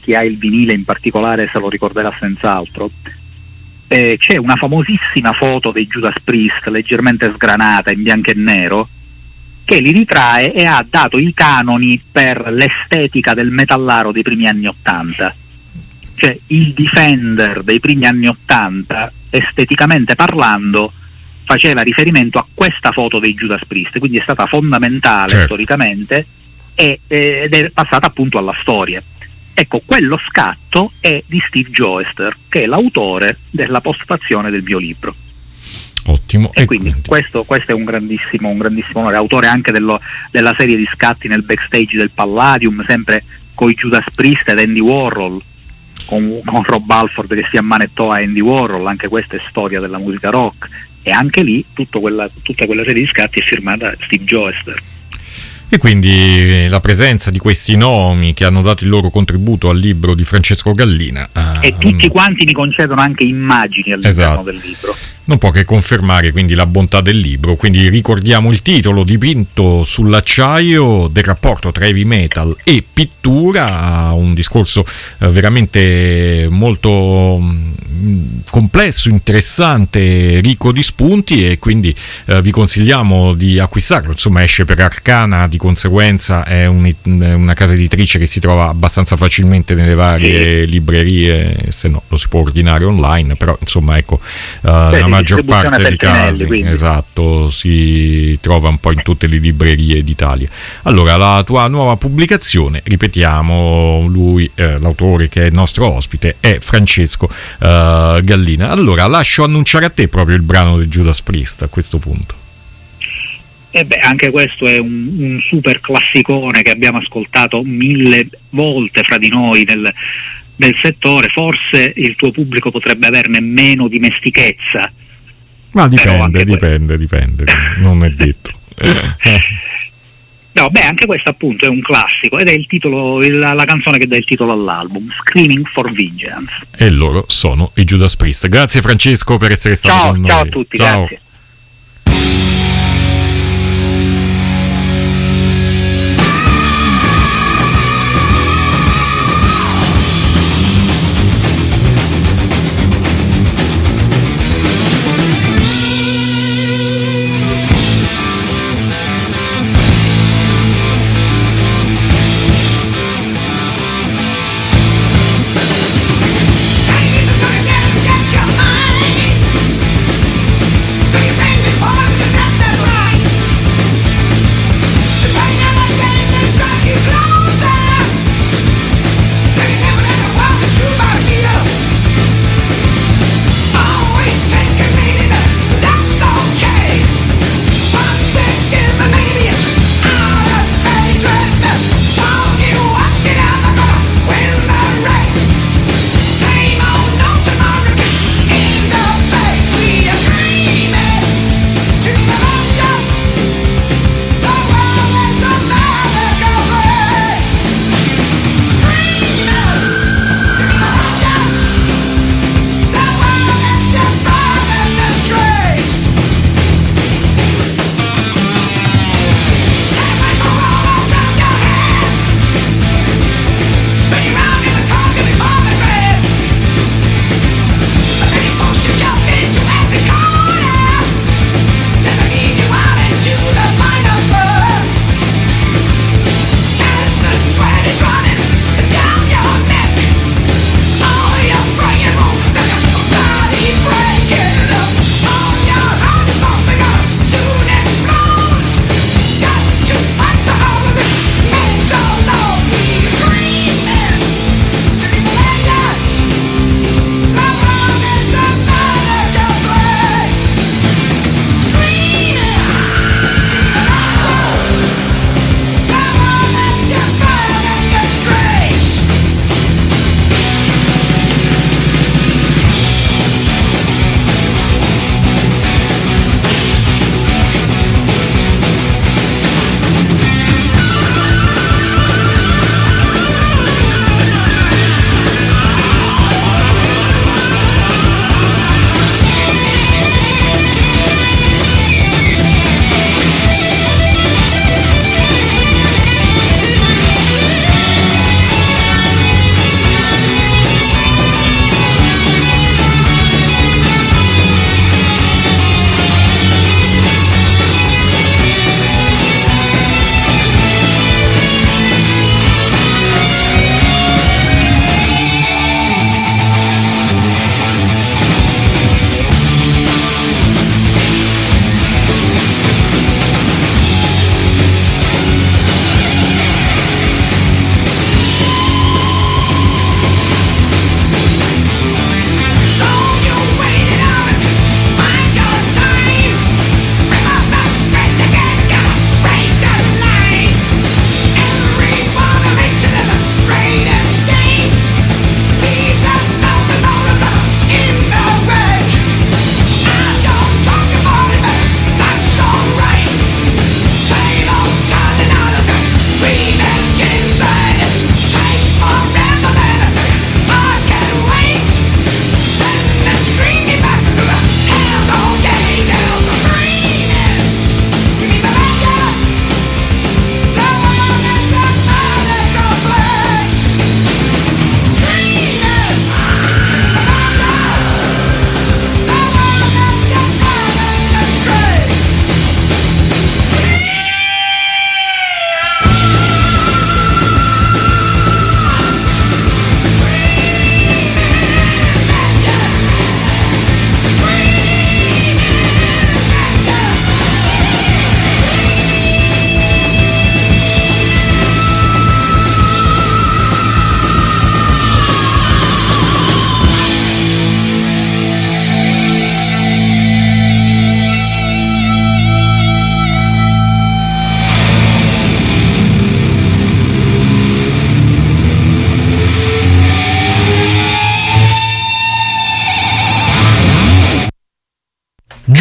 [SPEAKER 6] chi ha il vinile in particolare se lo ricorderà senz'altro. C'è una famosissima foto dei Judas Priest, leggermente sgranata in bianco e nero, che li ritrae e ha dato i canoni per l'estetica del metallaro dei primi anni '80. Cioè il Defender dei primi anni '80, esteticamente parlando, faceva riferimento a questa foto dei Judas Priest, quindi è stata fondamentale, certo, storicamente, ed è passata appunto alla storia. Ecco, quello scatto è di Steve Joester, che è l'autore della postfazione del mio libro.
[SPEAKER 2] Ottimo.
[SPEAKER 6] E quindi questo è un grandissimo onore, autore anche della serie di scatti nel backstage del Palladium, sempre con i Judas Priest ed Andy Warhol, con Rob Halford che si ammanettò a Andy Warhol. Anche questa è storia della musica rock, e anche lì tutta quella serie di scatti è firmata Steve Joester.
[SPEAKER 2] E quindi la presenza di questi nomi che hanno dato il loro contributo al libro di Francesco Gallina,
[SPEAKER 6] e tutti quanti mi concedono anche immagini all'interno, esatto, del libro,
[SPEAKER 2] non può che confermare quindi la bontà del libro. Quindi ricordiamo il titolo: Dipinto sull'acciaio, del rapporto tra heavy metal e pittura, un discorso veramente molto complesso, interessante, ricco di spunti, e quindi vi consigliamo di acquistarlo. Insomma, esce per Arcana, di conseguenza è una casa editrice che si trova abbastanza facilmente nelle varie librerie, se no lo si può ordinare online, però insomma ecco, la maggior parte dei casi, esatto, si trova un po' in tutte le librerie d'Italia. Allora, la tua nuova pubblicazione, ripetiamo, lui, l'autore che è il nostro ospite, è Francesco Gallina. Allora, lascio annunciare a te proprio il brano del Judas Priest a questo punto.
[SPEAKER 6] Anche questo è un super classicone che abbiamo ascoltato 1000 volte fra di noi del settore. Forse il tuo pubblico potrebbe averne meno dimestichezza,
[SPEAKER 2] ma dipende, non è detto.
[SPEAKER 6] No, anche questo appunto è un classico, ed è il titolo, la canzone che dà il titolo all'album, Screaming for Vengeance.
[SPEAKER 2] E loro sono i Judas Priest. Grazie Francesco per essere stato con noi.
[SPEAKER 6] Ciao a tutti, ciao. Grazie.
[SPEAKER 7] Get your mind.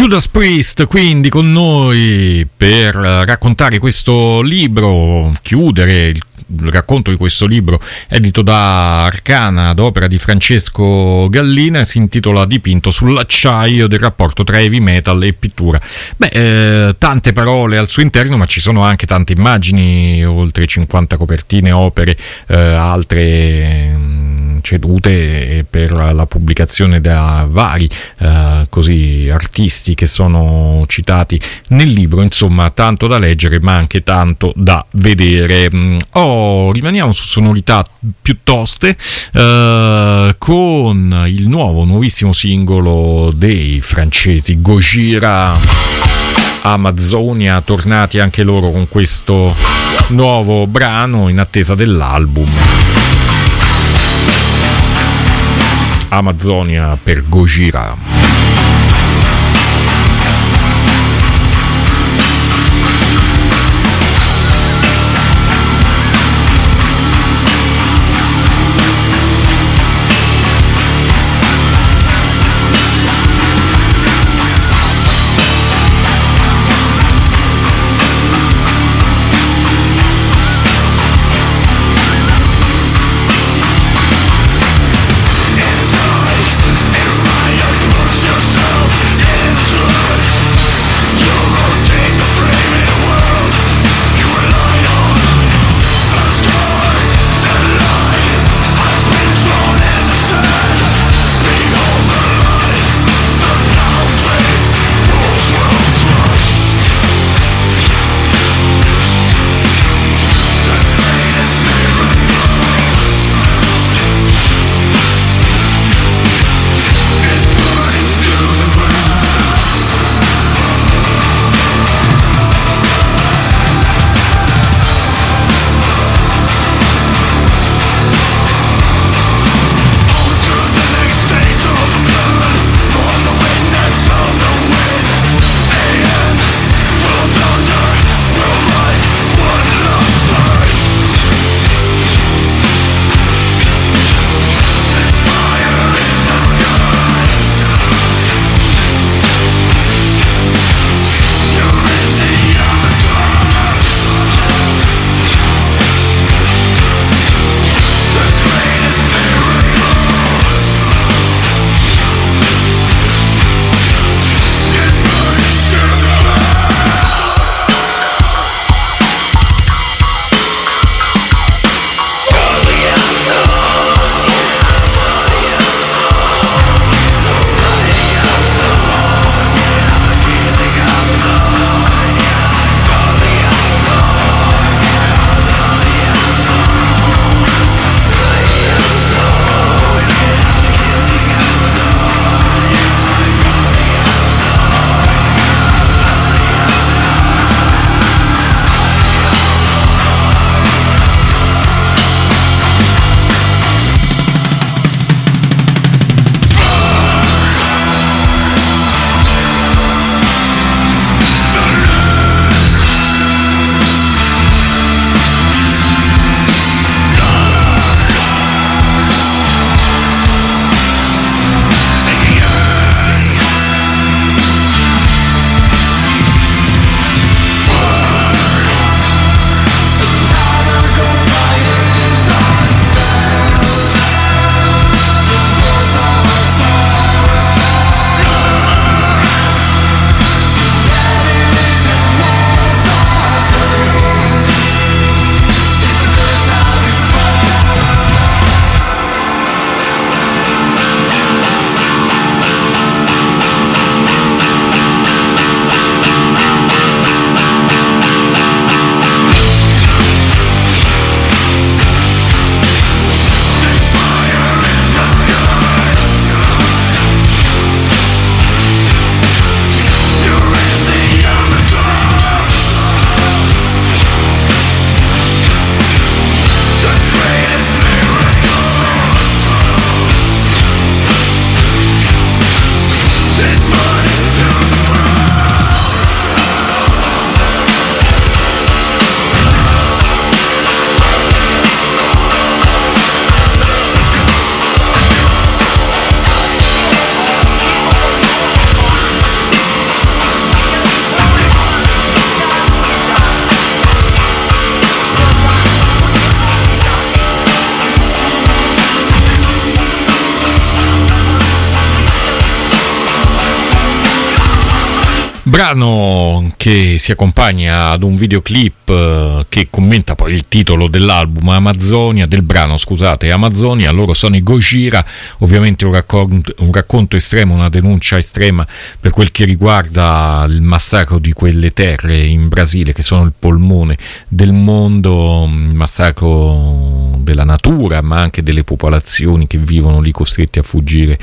[SPEAKER 2] Judas Priest quindi con noi per raccontare questo libro, chiudere il racconto di questo libro edito da Arcana ad opera di Francesco Gallina, si intitola Dipinto sull'acciaio del rapporto tra heavy metal e pittura. Tante parole al suo interno, ma ci sono anche tante immagini, oltre 50 copertine, opere, altre cedute per la pubblicazione da vari così artisti che sono citati nel libro. Insomma, tanto da leggere ma anche tanto da vedere. Rimaniamo su sonorità più toste con il nuovissimo singolo dei francesi Gojira, Amazonia, tornati anche loro con questo nuovo brano in attesa dell'album. Amazonia per Gojira.
[SPEAKER 7] Inside, in my own
[SPEAKER 2] brano che si accompagna ad un videoclip che commenta poi il titolo dell'album del brano, Amazonia. Loro sono i Gojira, ovviamente un racconto estremo, una denuncia estrema per quel che riguarda il massacro di quelle terre in Brasile che sono il polmone del mondo, il massacro della natura ma anche delle popolazioni che vivono lì costretti a fuggire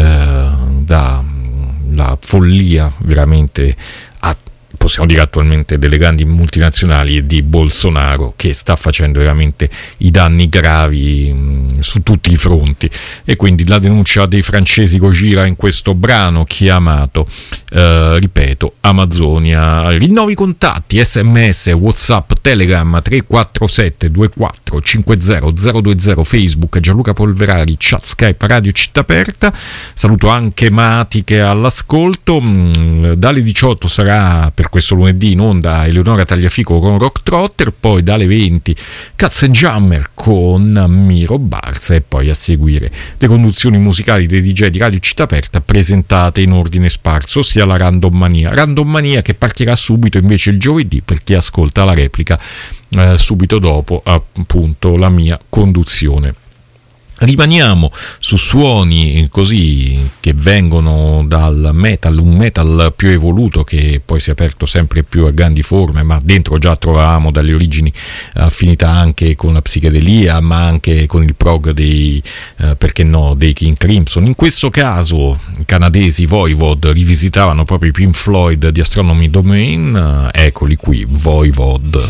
[SPEAKER 2] la follia veramente, possiamo dire attualmente, delle grandi multinazionali e di Bolsonaro, che sta facendo veramente i danni gravi su tutti i fronti. E quindi la denuncia dei francesi Gojira in questo brano chiamato ripeto, Amazonia. Rinnovi contatti, sms, whatsapp, telegram 347 24 50 020, facebook Gianluca Polverari, chat Skype Radio Città Aperta. Saluto anche Mati che è all'ascolto. Dalle 18 sarà per questo lunedì in onda Eleonora Tagliafico con Rock Trotter, poi dalle 20 Cats and Jammer con Miro Barza, e poi a seguire le conduzioni musicali dei DJ di Radio Città Aperta presentate in ordine sparso, ossia la Random Mania che partirà subito invece il giovedì per chi ascolta la replica subito dopo appunto la mia conduzione. Rimaniamo su suoni così che vengono dal metal, un metal più evoluto che poi si è aperto sempre più a grandi forme, ma dentro già trovavamo dalle origini affinità anche con la psichedelia, ma anche con il prog dei King Crimson. In questo caso i canadesi Voivod rivisitavano proprio i Pink Floyd di Astronomy Domain, eccoli qui, Voivod.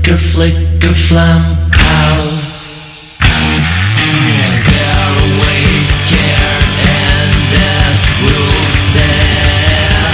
[SPEAKER 7] flicker, flicker, flam, pow. Stairways, care and death rules there.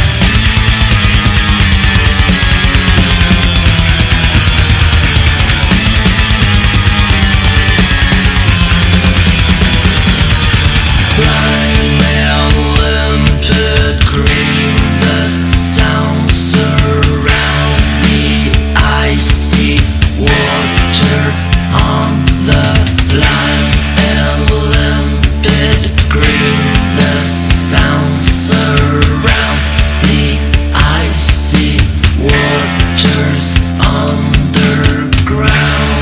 [SPEAKER 7] Blind and limpid green, the sound surrounds the icy water on the line. And limpid green, the sound surrounds the icy waters underground.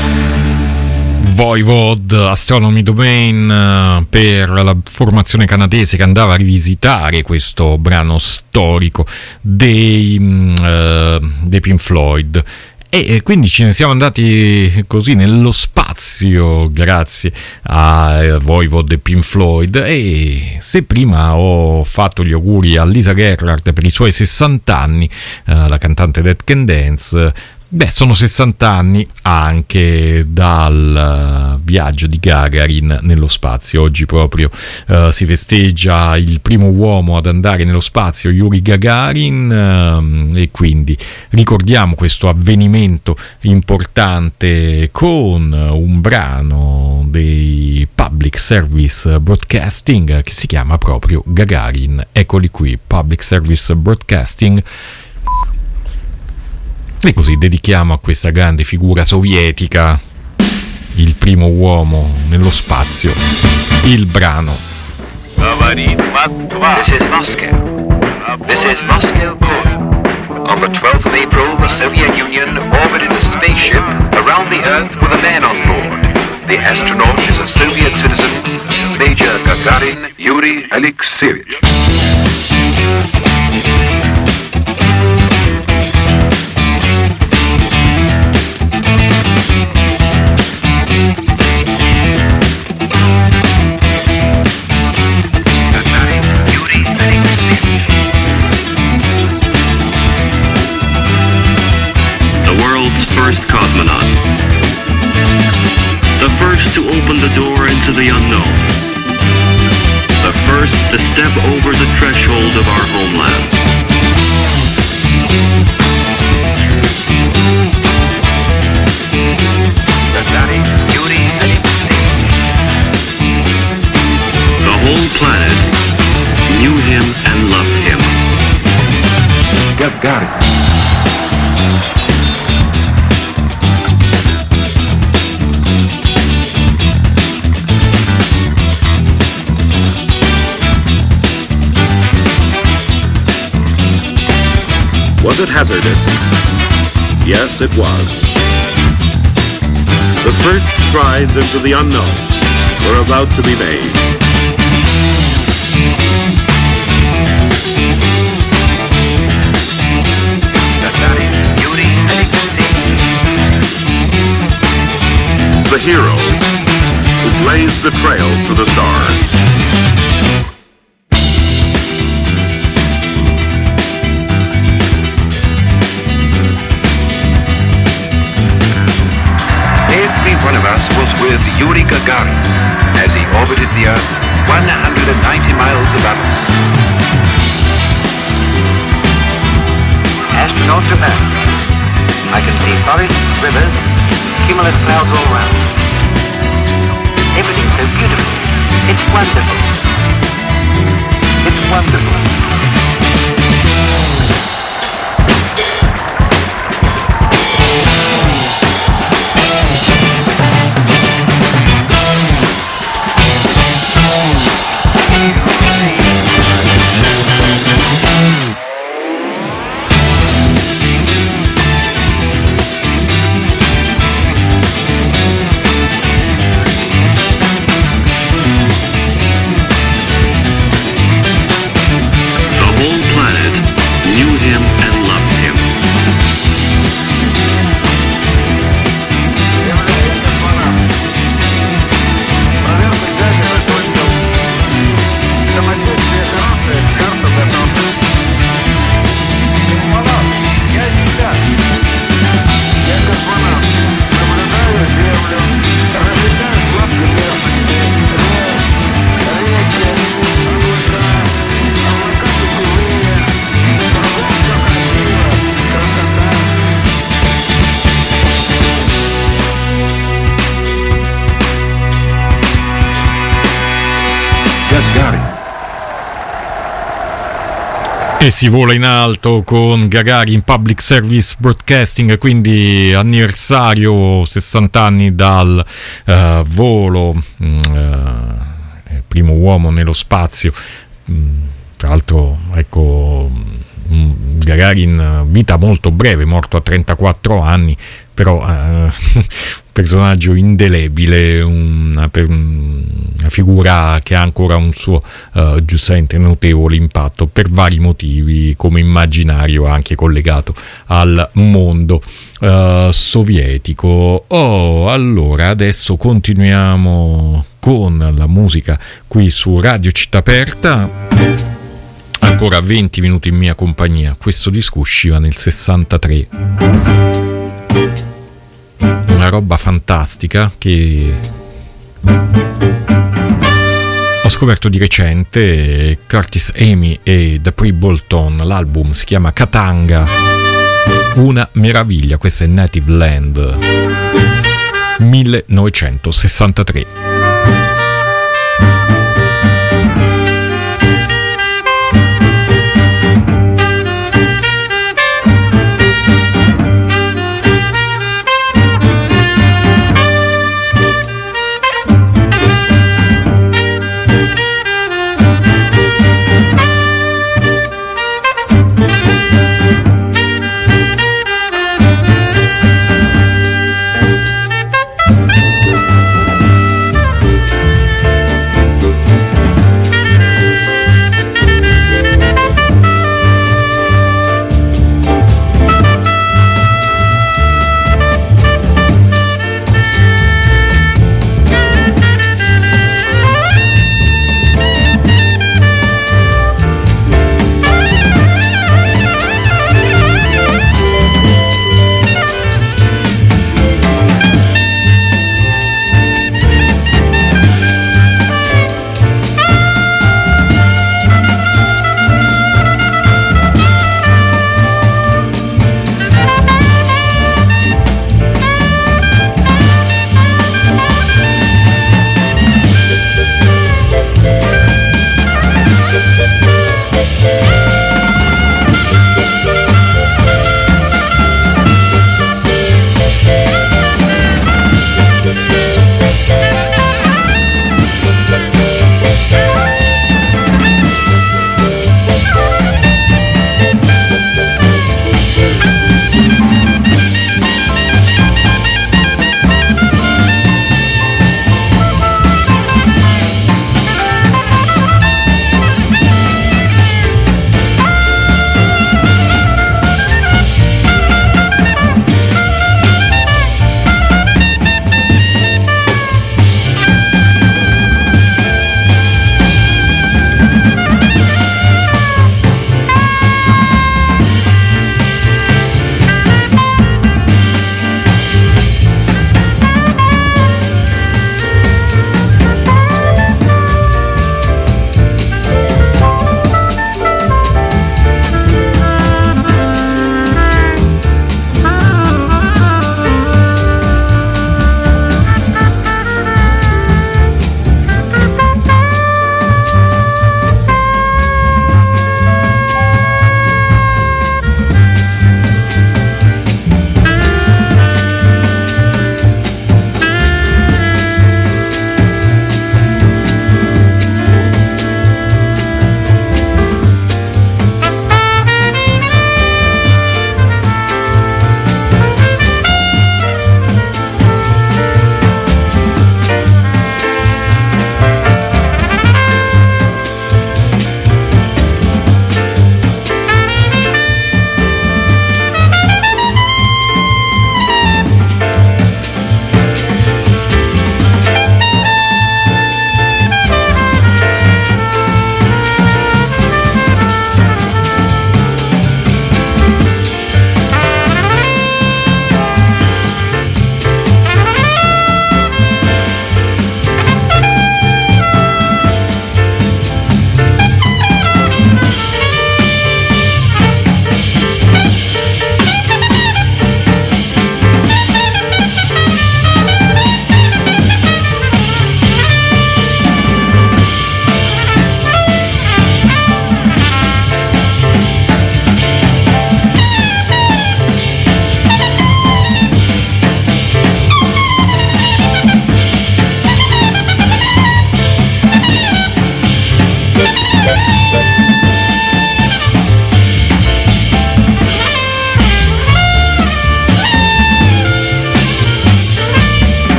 [SPEAKER 2] Voivod, Astronomy Domain, per la formazione canadese che andava a rivisitare questo brano storico dei Pink Floyd. E quindi ce ne siamo andati così nello spazio grazie a Voivod e Pink Floyd. E se prima ho fatto gli auguri a Lisa Gerrard per i suoi 60 anni, la cantante Dead Can Dance, beh, sono 60 anni anche dal viaggio di Gagarin nello spazio. Oggi proprio si festeggia il primo uomo ad andare nello spazio, Yuri Gagarin, e quindi ricordiamo questo avvenimento importante con un brano dei Public Service Broadcasting che si chiama proprio Gagarin. Eccoli qui, Public Service Broadcasting. E così dedichiamo a questa grande figura sovietica, il primo uomo nello spazio, il brano.
[SPEAKER 8] This is Moscow. This is Moscow calling. On the 12th of April, the Soviet Union orbited a spaceship around the Earth with a man on board. The astronaut is a Soviet citizen, Major Gagarin Yuri Alexeyevich.
[SPEAKER 9] First cosmonaut. The first to open the door into the unknown. The first to step over the threshold of our homeland. The whole planet knew him and loved him.
[SPEAKER 8] Gagarin.
[SPEAKER 10] Was it hazardous? Yes, it was. The first strides into the unknown were about to be made. The hero who blazed the trail to the stars.
[SPEAKER 8] One of us was with Yuri Gagarin as he orbited the Earth 190 miles above us. Astronaut to man. I can see forests, rivers, cumulus clouds all around. Everything's so beautiful. It's wonderful. It's wonderful.
[SPEAKER 2] che si vola in alto con Gagarin Public Service Broadcasting, quindi anniversario, 60 anni dal volo, primo uomo nello spazio. Tra l'altro, ecco, Gagarin, vita molto breve, morto a 34 anni, però personaggio indelebile, una figura che ha ancora un suo giustamente notevole impatto per vari motivi, come immaginario anche collegato al mondo sovietico. Allora adesso continuiamo con la musica qui su Radio Città Aperta. Ancora 20 minuti in mia compagnia. Questo disco usciva nel 63. Una roba fantastica che ho scoperto di recente. Curtis Amy e The Pre Bolton, l'album si chiama Katanga, una meraviglia. Questa è Native Land, 1963.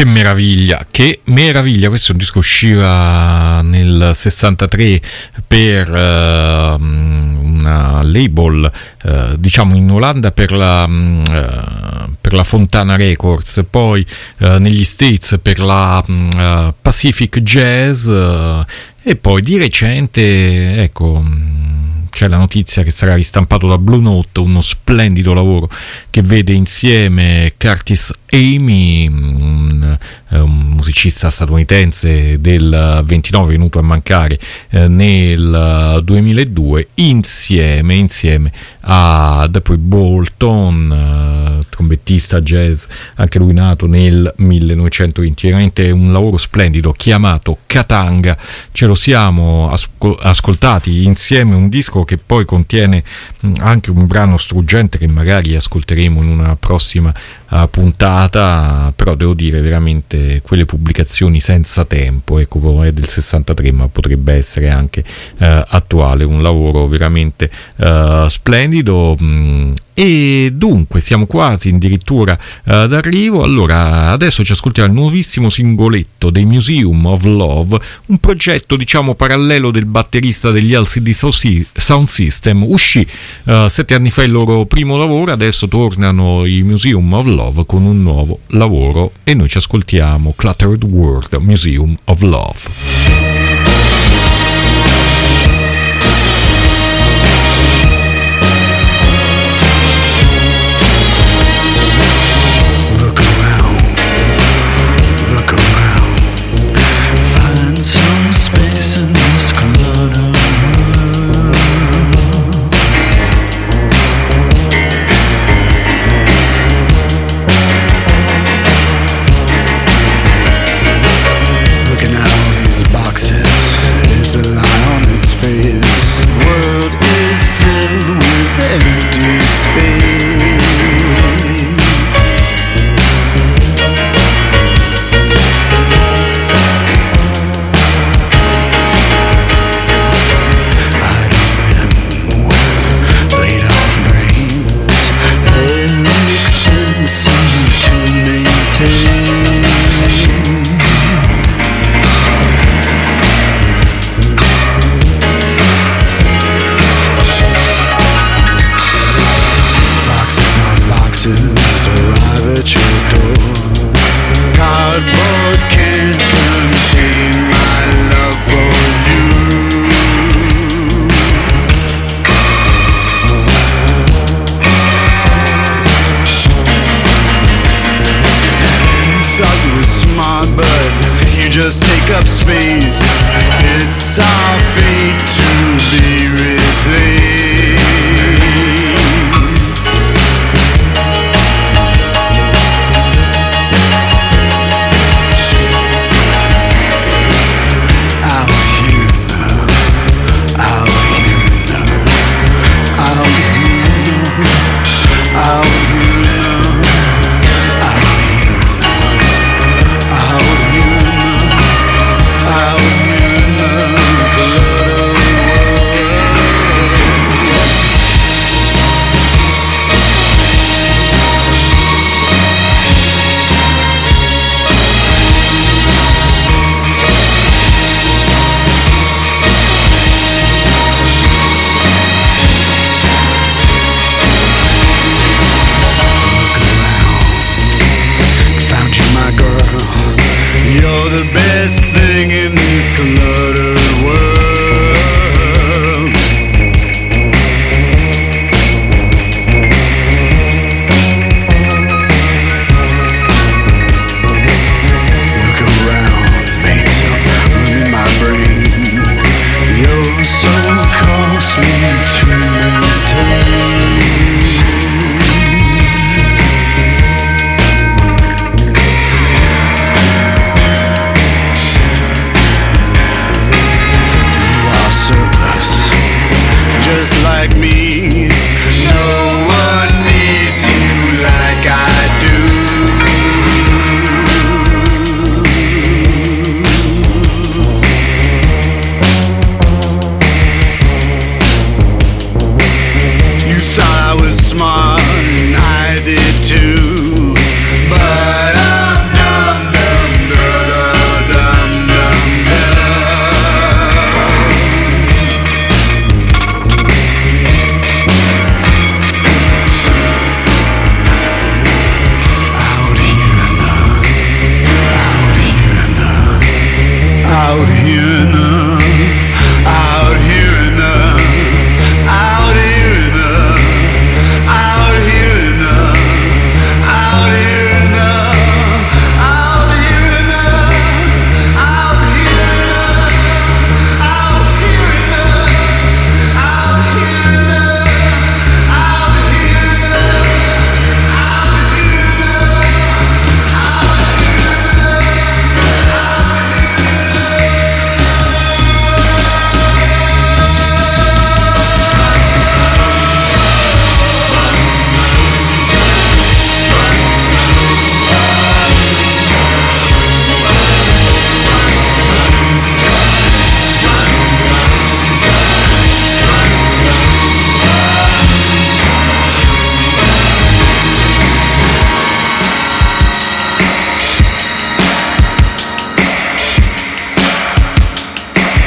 [SPEAKER 2] Che meraviglia, questo è un disco usciva nel 63 per una label, diciamo in Olanda per la Fontana Records, poi negli States per la Pacific Jazz, e poi di recente, ecco, c'è la notizia che sarà ristampato da Blue Note, uno splendido lavoro che vede insieme Curtis Amy, un musicista statunitense del 29 venuto a mancare nel 2002, insieme a Dapper Bolton, trombettista jazz, anche lui nato nel 1920. Veramente un lavoro splendido chiamato Katanga. Ce lo siamo ascoltati insieme, un disco che poi contiene anche un brano struggente che magari ascolteremo in una prossima puntata, però devo dire veramente quelle pubblicazioni senza tempo, ecco, è del 63 ma potrebbe essere anche attuale, un lavoro veramente splendido. E dunque siamo quasi addirittura d'arrivo. Allora adesso ci ascoltiamo il nuovissimo singoletto dei Museum of Love, un progetto diciamo parallelo del batterista degli LCD Sound System. Uscì 7 anni fa il loro primo lavoro, adesso tornano i Museum of Love con un nuovo lavoro e noi ci ascoltiamo Cluttered World, Museum of Love.
[SPEAKER 7] I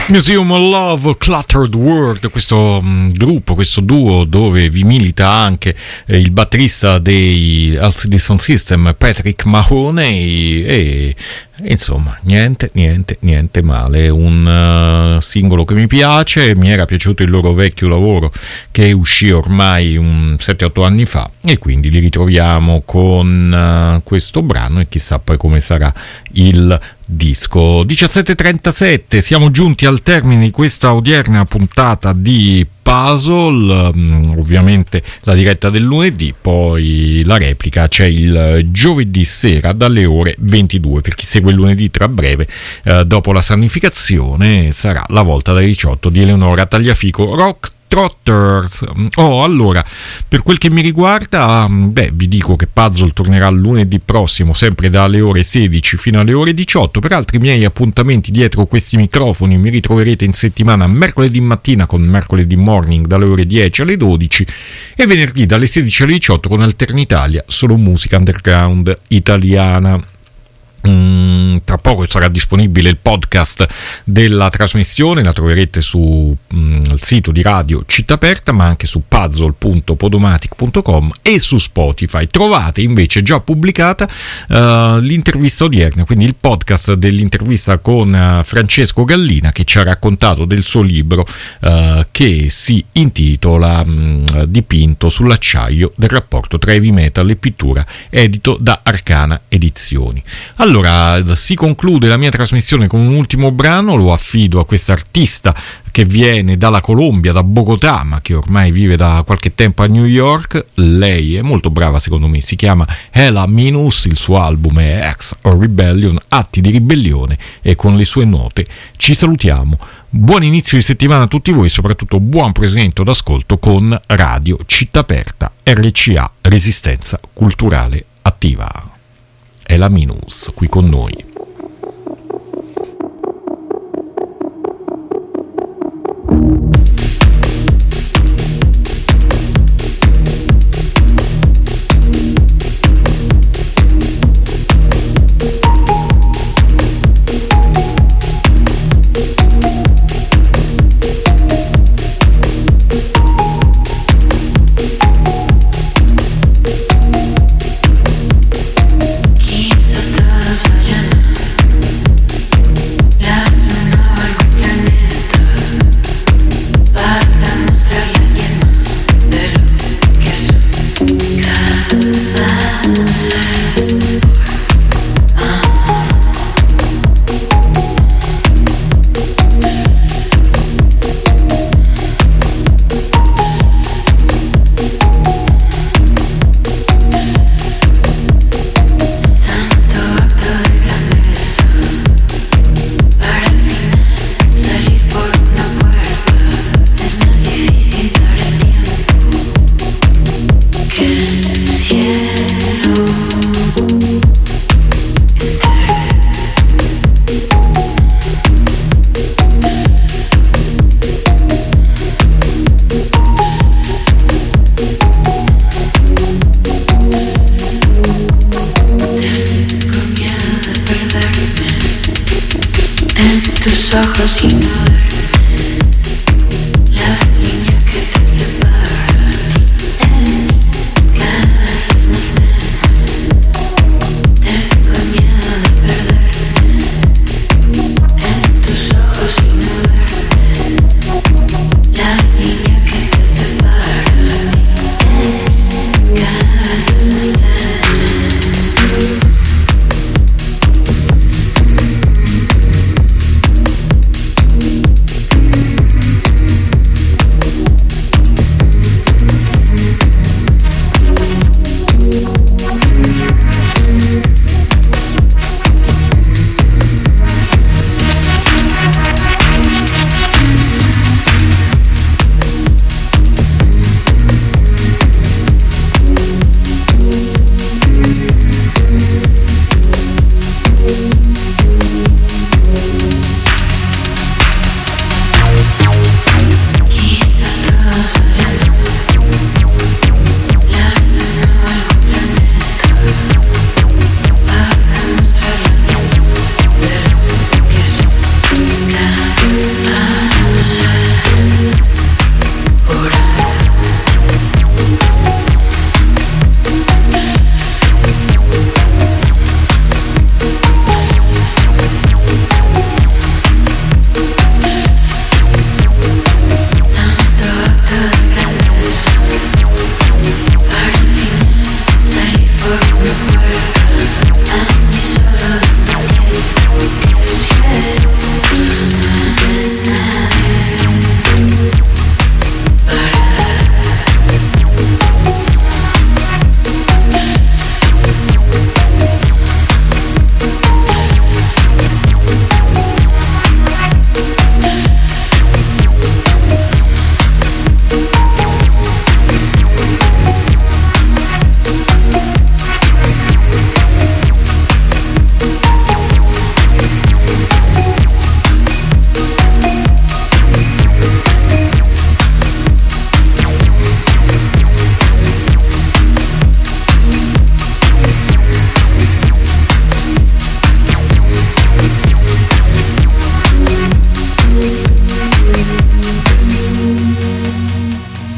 [SPEAKER 2] Museum of Love, Cluttered World, questo gruppo, questo duo dove vi milita anche il batterista dei LCD Sound System Patrick Mahoney e insomma niente male, un singolo che mi piace. Mi era piaciuto il loro vecchio lavoro che uscì ormai 7-8 anni fa e quindi li ritroviamo con questo brano e chissà poi come sarà il disco. 17:37, siamo giunti al termine di questa odierna puntata di Puzzle, ovviamente la diretta del lunedì, poi la replica c'è il giovedì sera dalle ore 22, per chi segue il lunedì tra breve, dopo la sanificazione sarà la volta dalle 18 di Eleonora Tagliafico Rock Trotters. Allora, per quel che mi riguarda, vi dico che Puzzle tornerà lunedì prossimo, sempre dalle ore 16 fino alle ore 18. Per altri miei appuntamenti dietro questi microfoni mi ritroverete in settimana mercoledì mattina con Mercoledì Morning dalle ore 10 alle 12 e venerdì dalle 16 alle 18 con Alternitalia, solo musica underground italiana. Tra poco sarà disponibile il podcast della trasmissione, la troverete sul sito di Radio Città Aperta, ma anche su puzzle.podomatic.com e su Spotify. Trovate invece già pubblicata l'intervista odierna, quindi il podcast dell'intervista con Francesco Gallina, che ci ha raccontato del suo libro che si intitola Dipinto sull'acciaio del rapporto tra heavy metal e pittura, edito da Arcana Edizioni. Allora, si conclude la mia trasmissione con un ultimo brano, lo affido a quest'artista che viene dalla Colombia, da Bogotà, ma che ormai vive da qualche tempo a New York. Lei è molto brava secondo me, si chiama Ela Minus, il suo album è Acts of Rebellion, Atti di Ribellione, e con le sue note ci salutiamo. Buon inizio di settimana a tutti voi e soprattutto buon proseguimento d'ascolto con Radio Città Aperta, RCA, Resistenza Culturale Attiva. È la Minus qui con noi.
[SPEAKER 11] tus ojos y no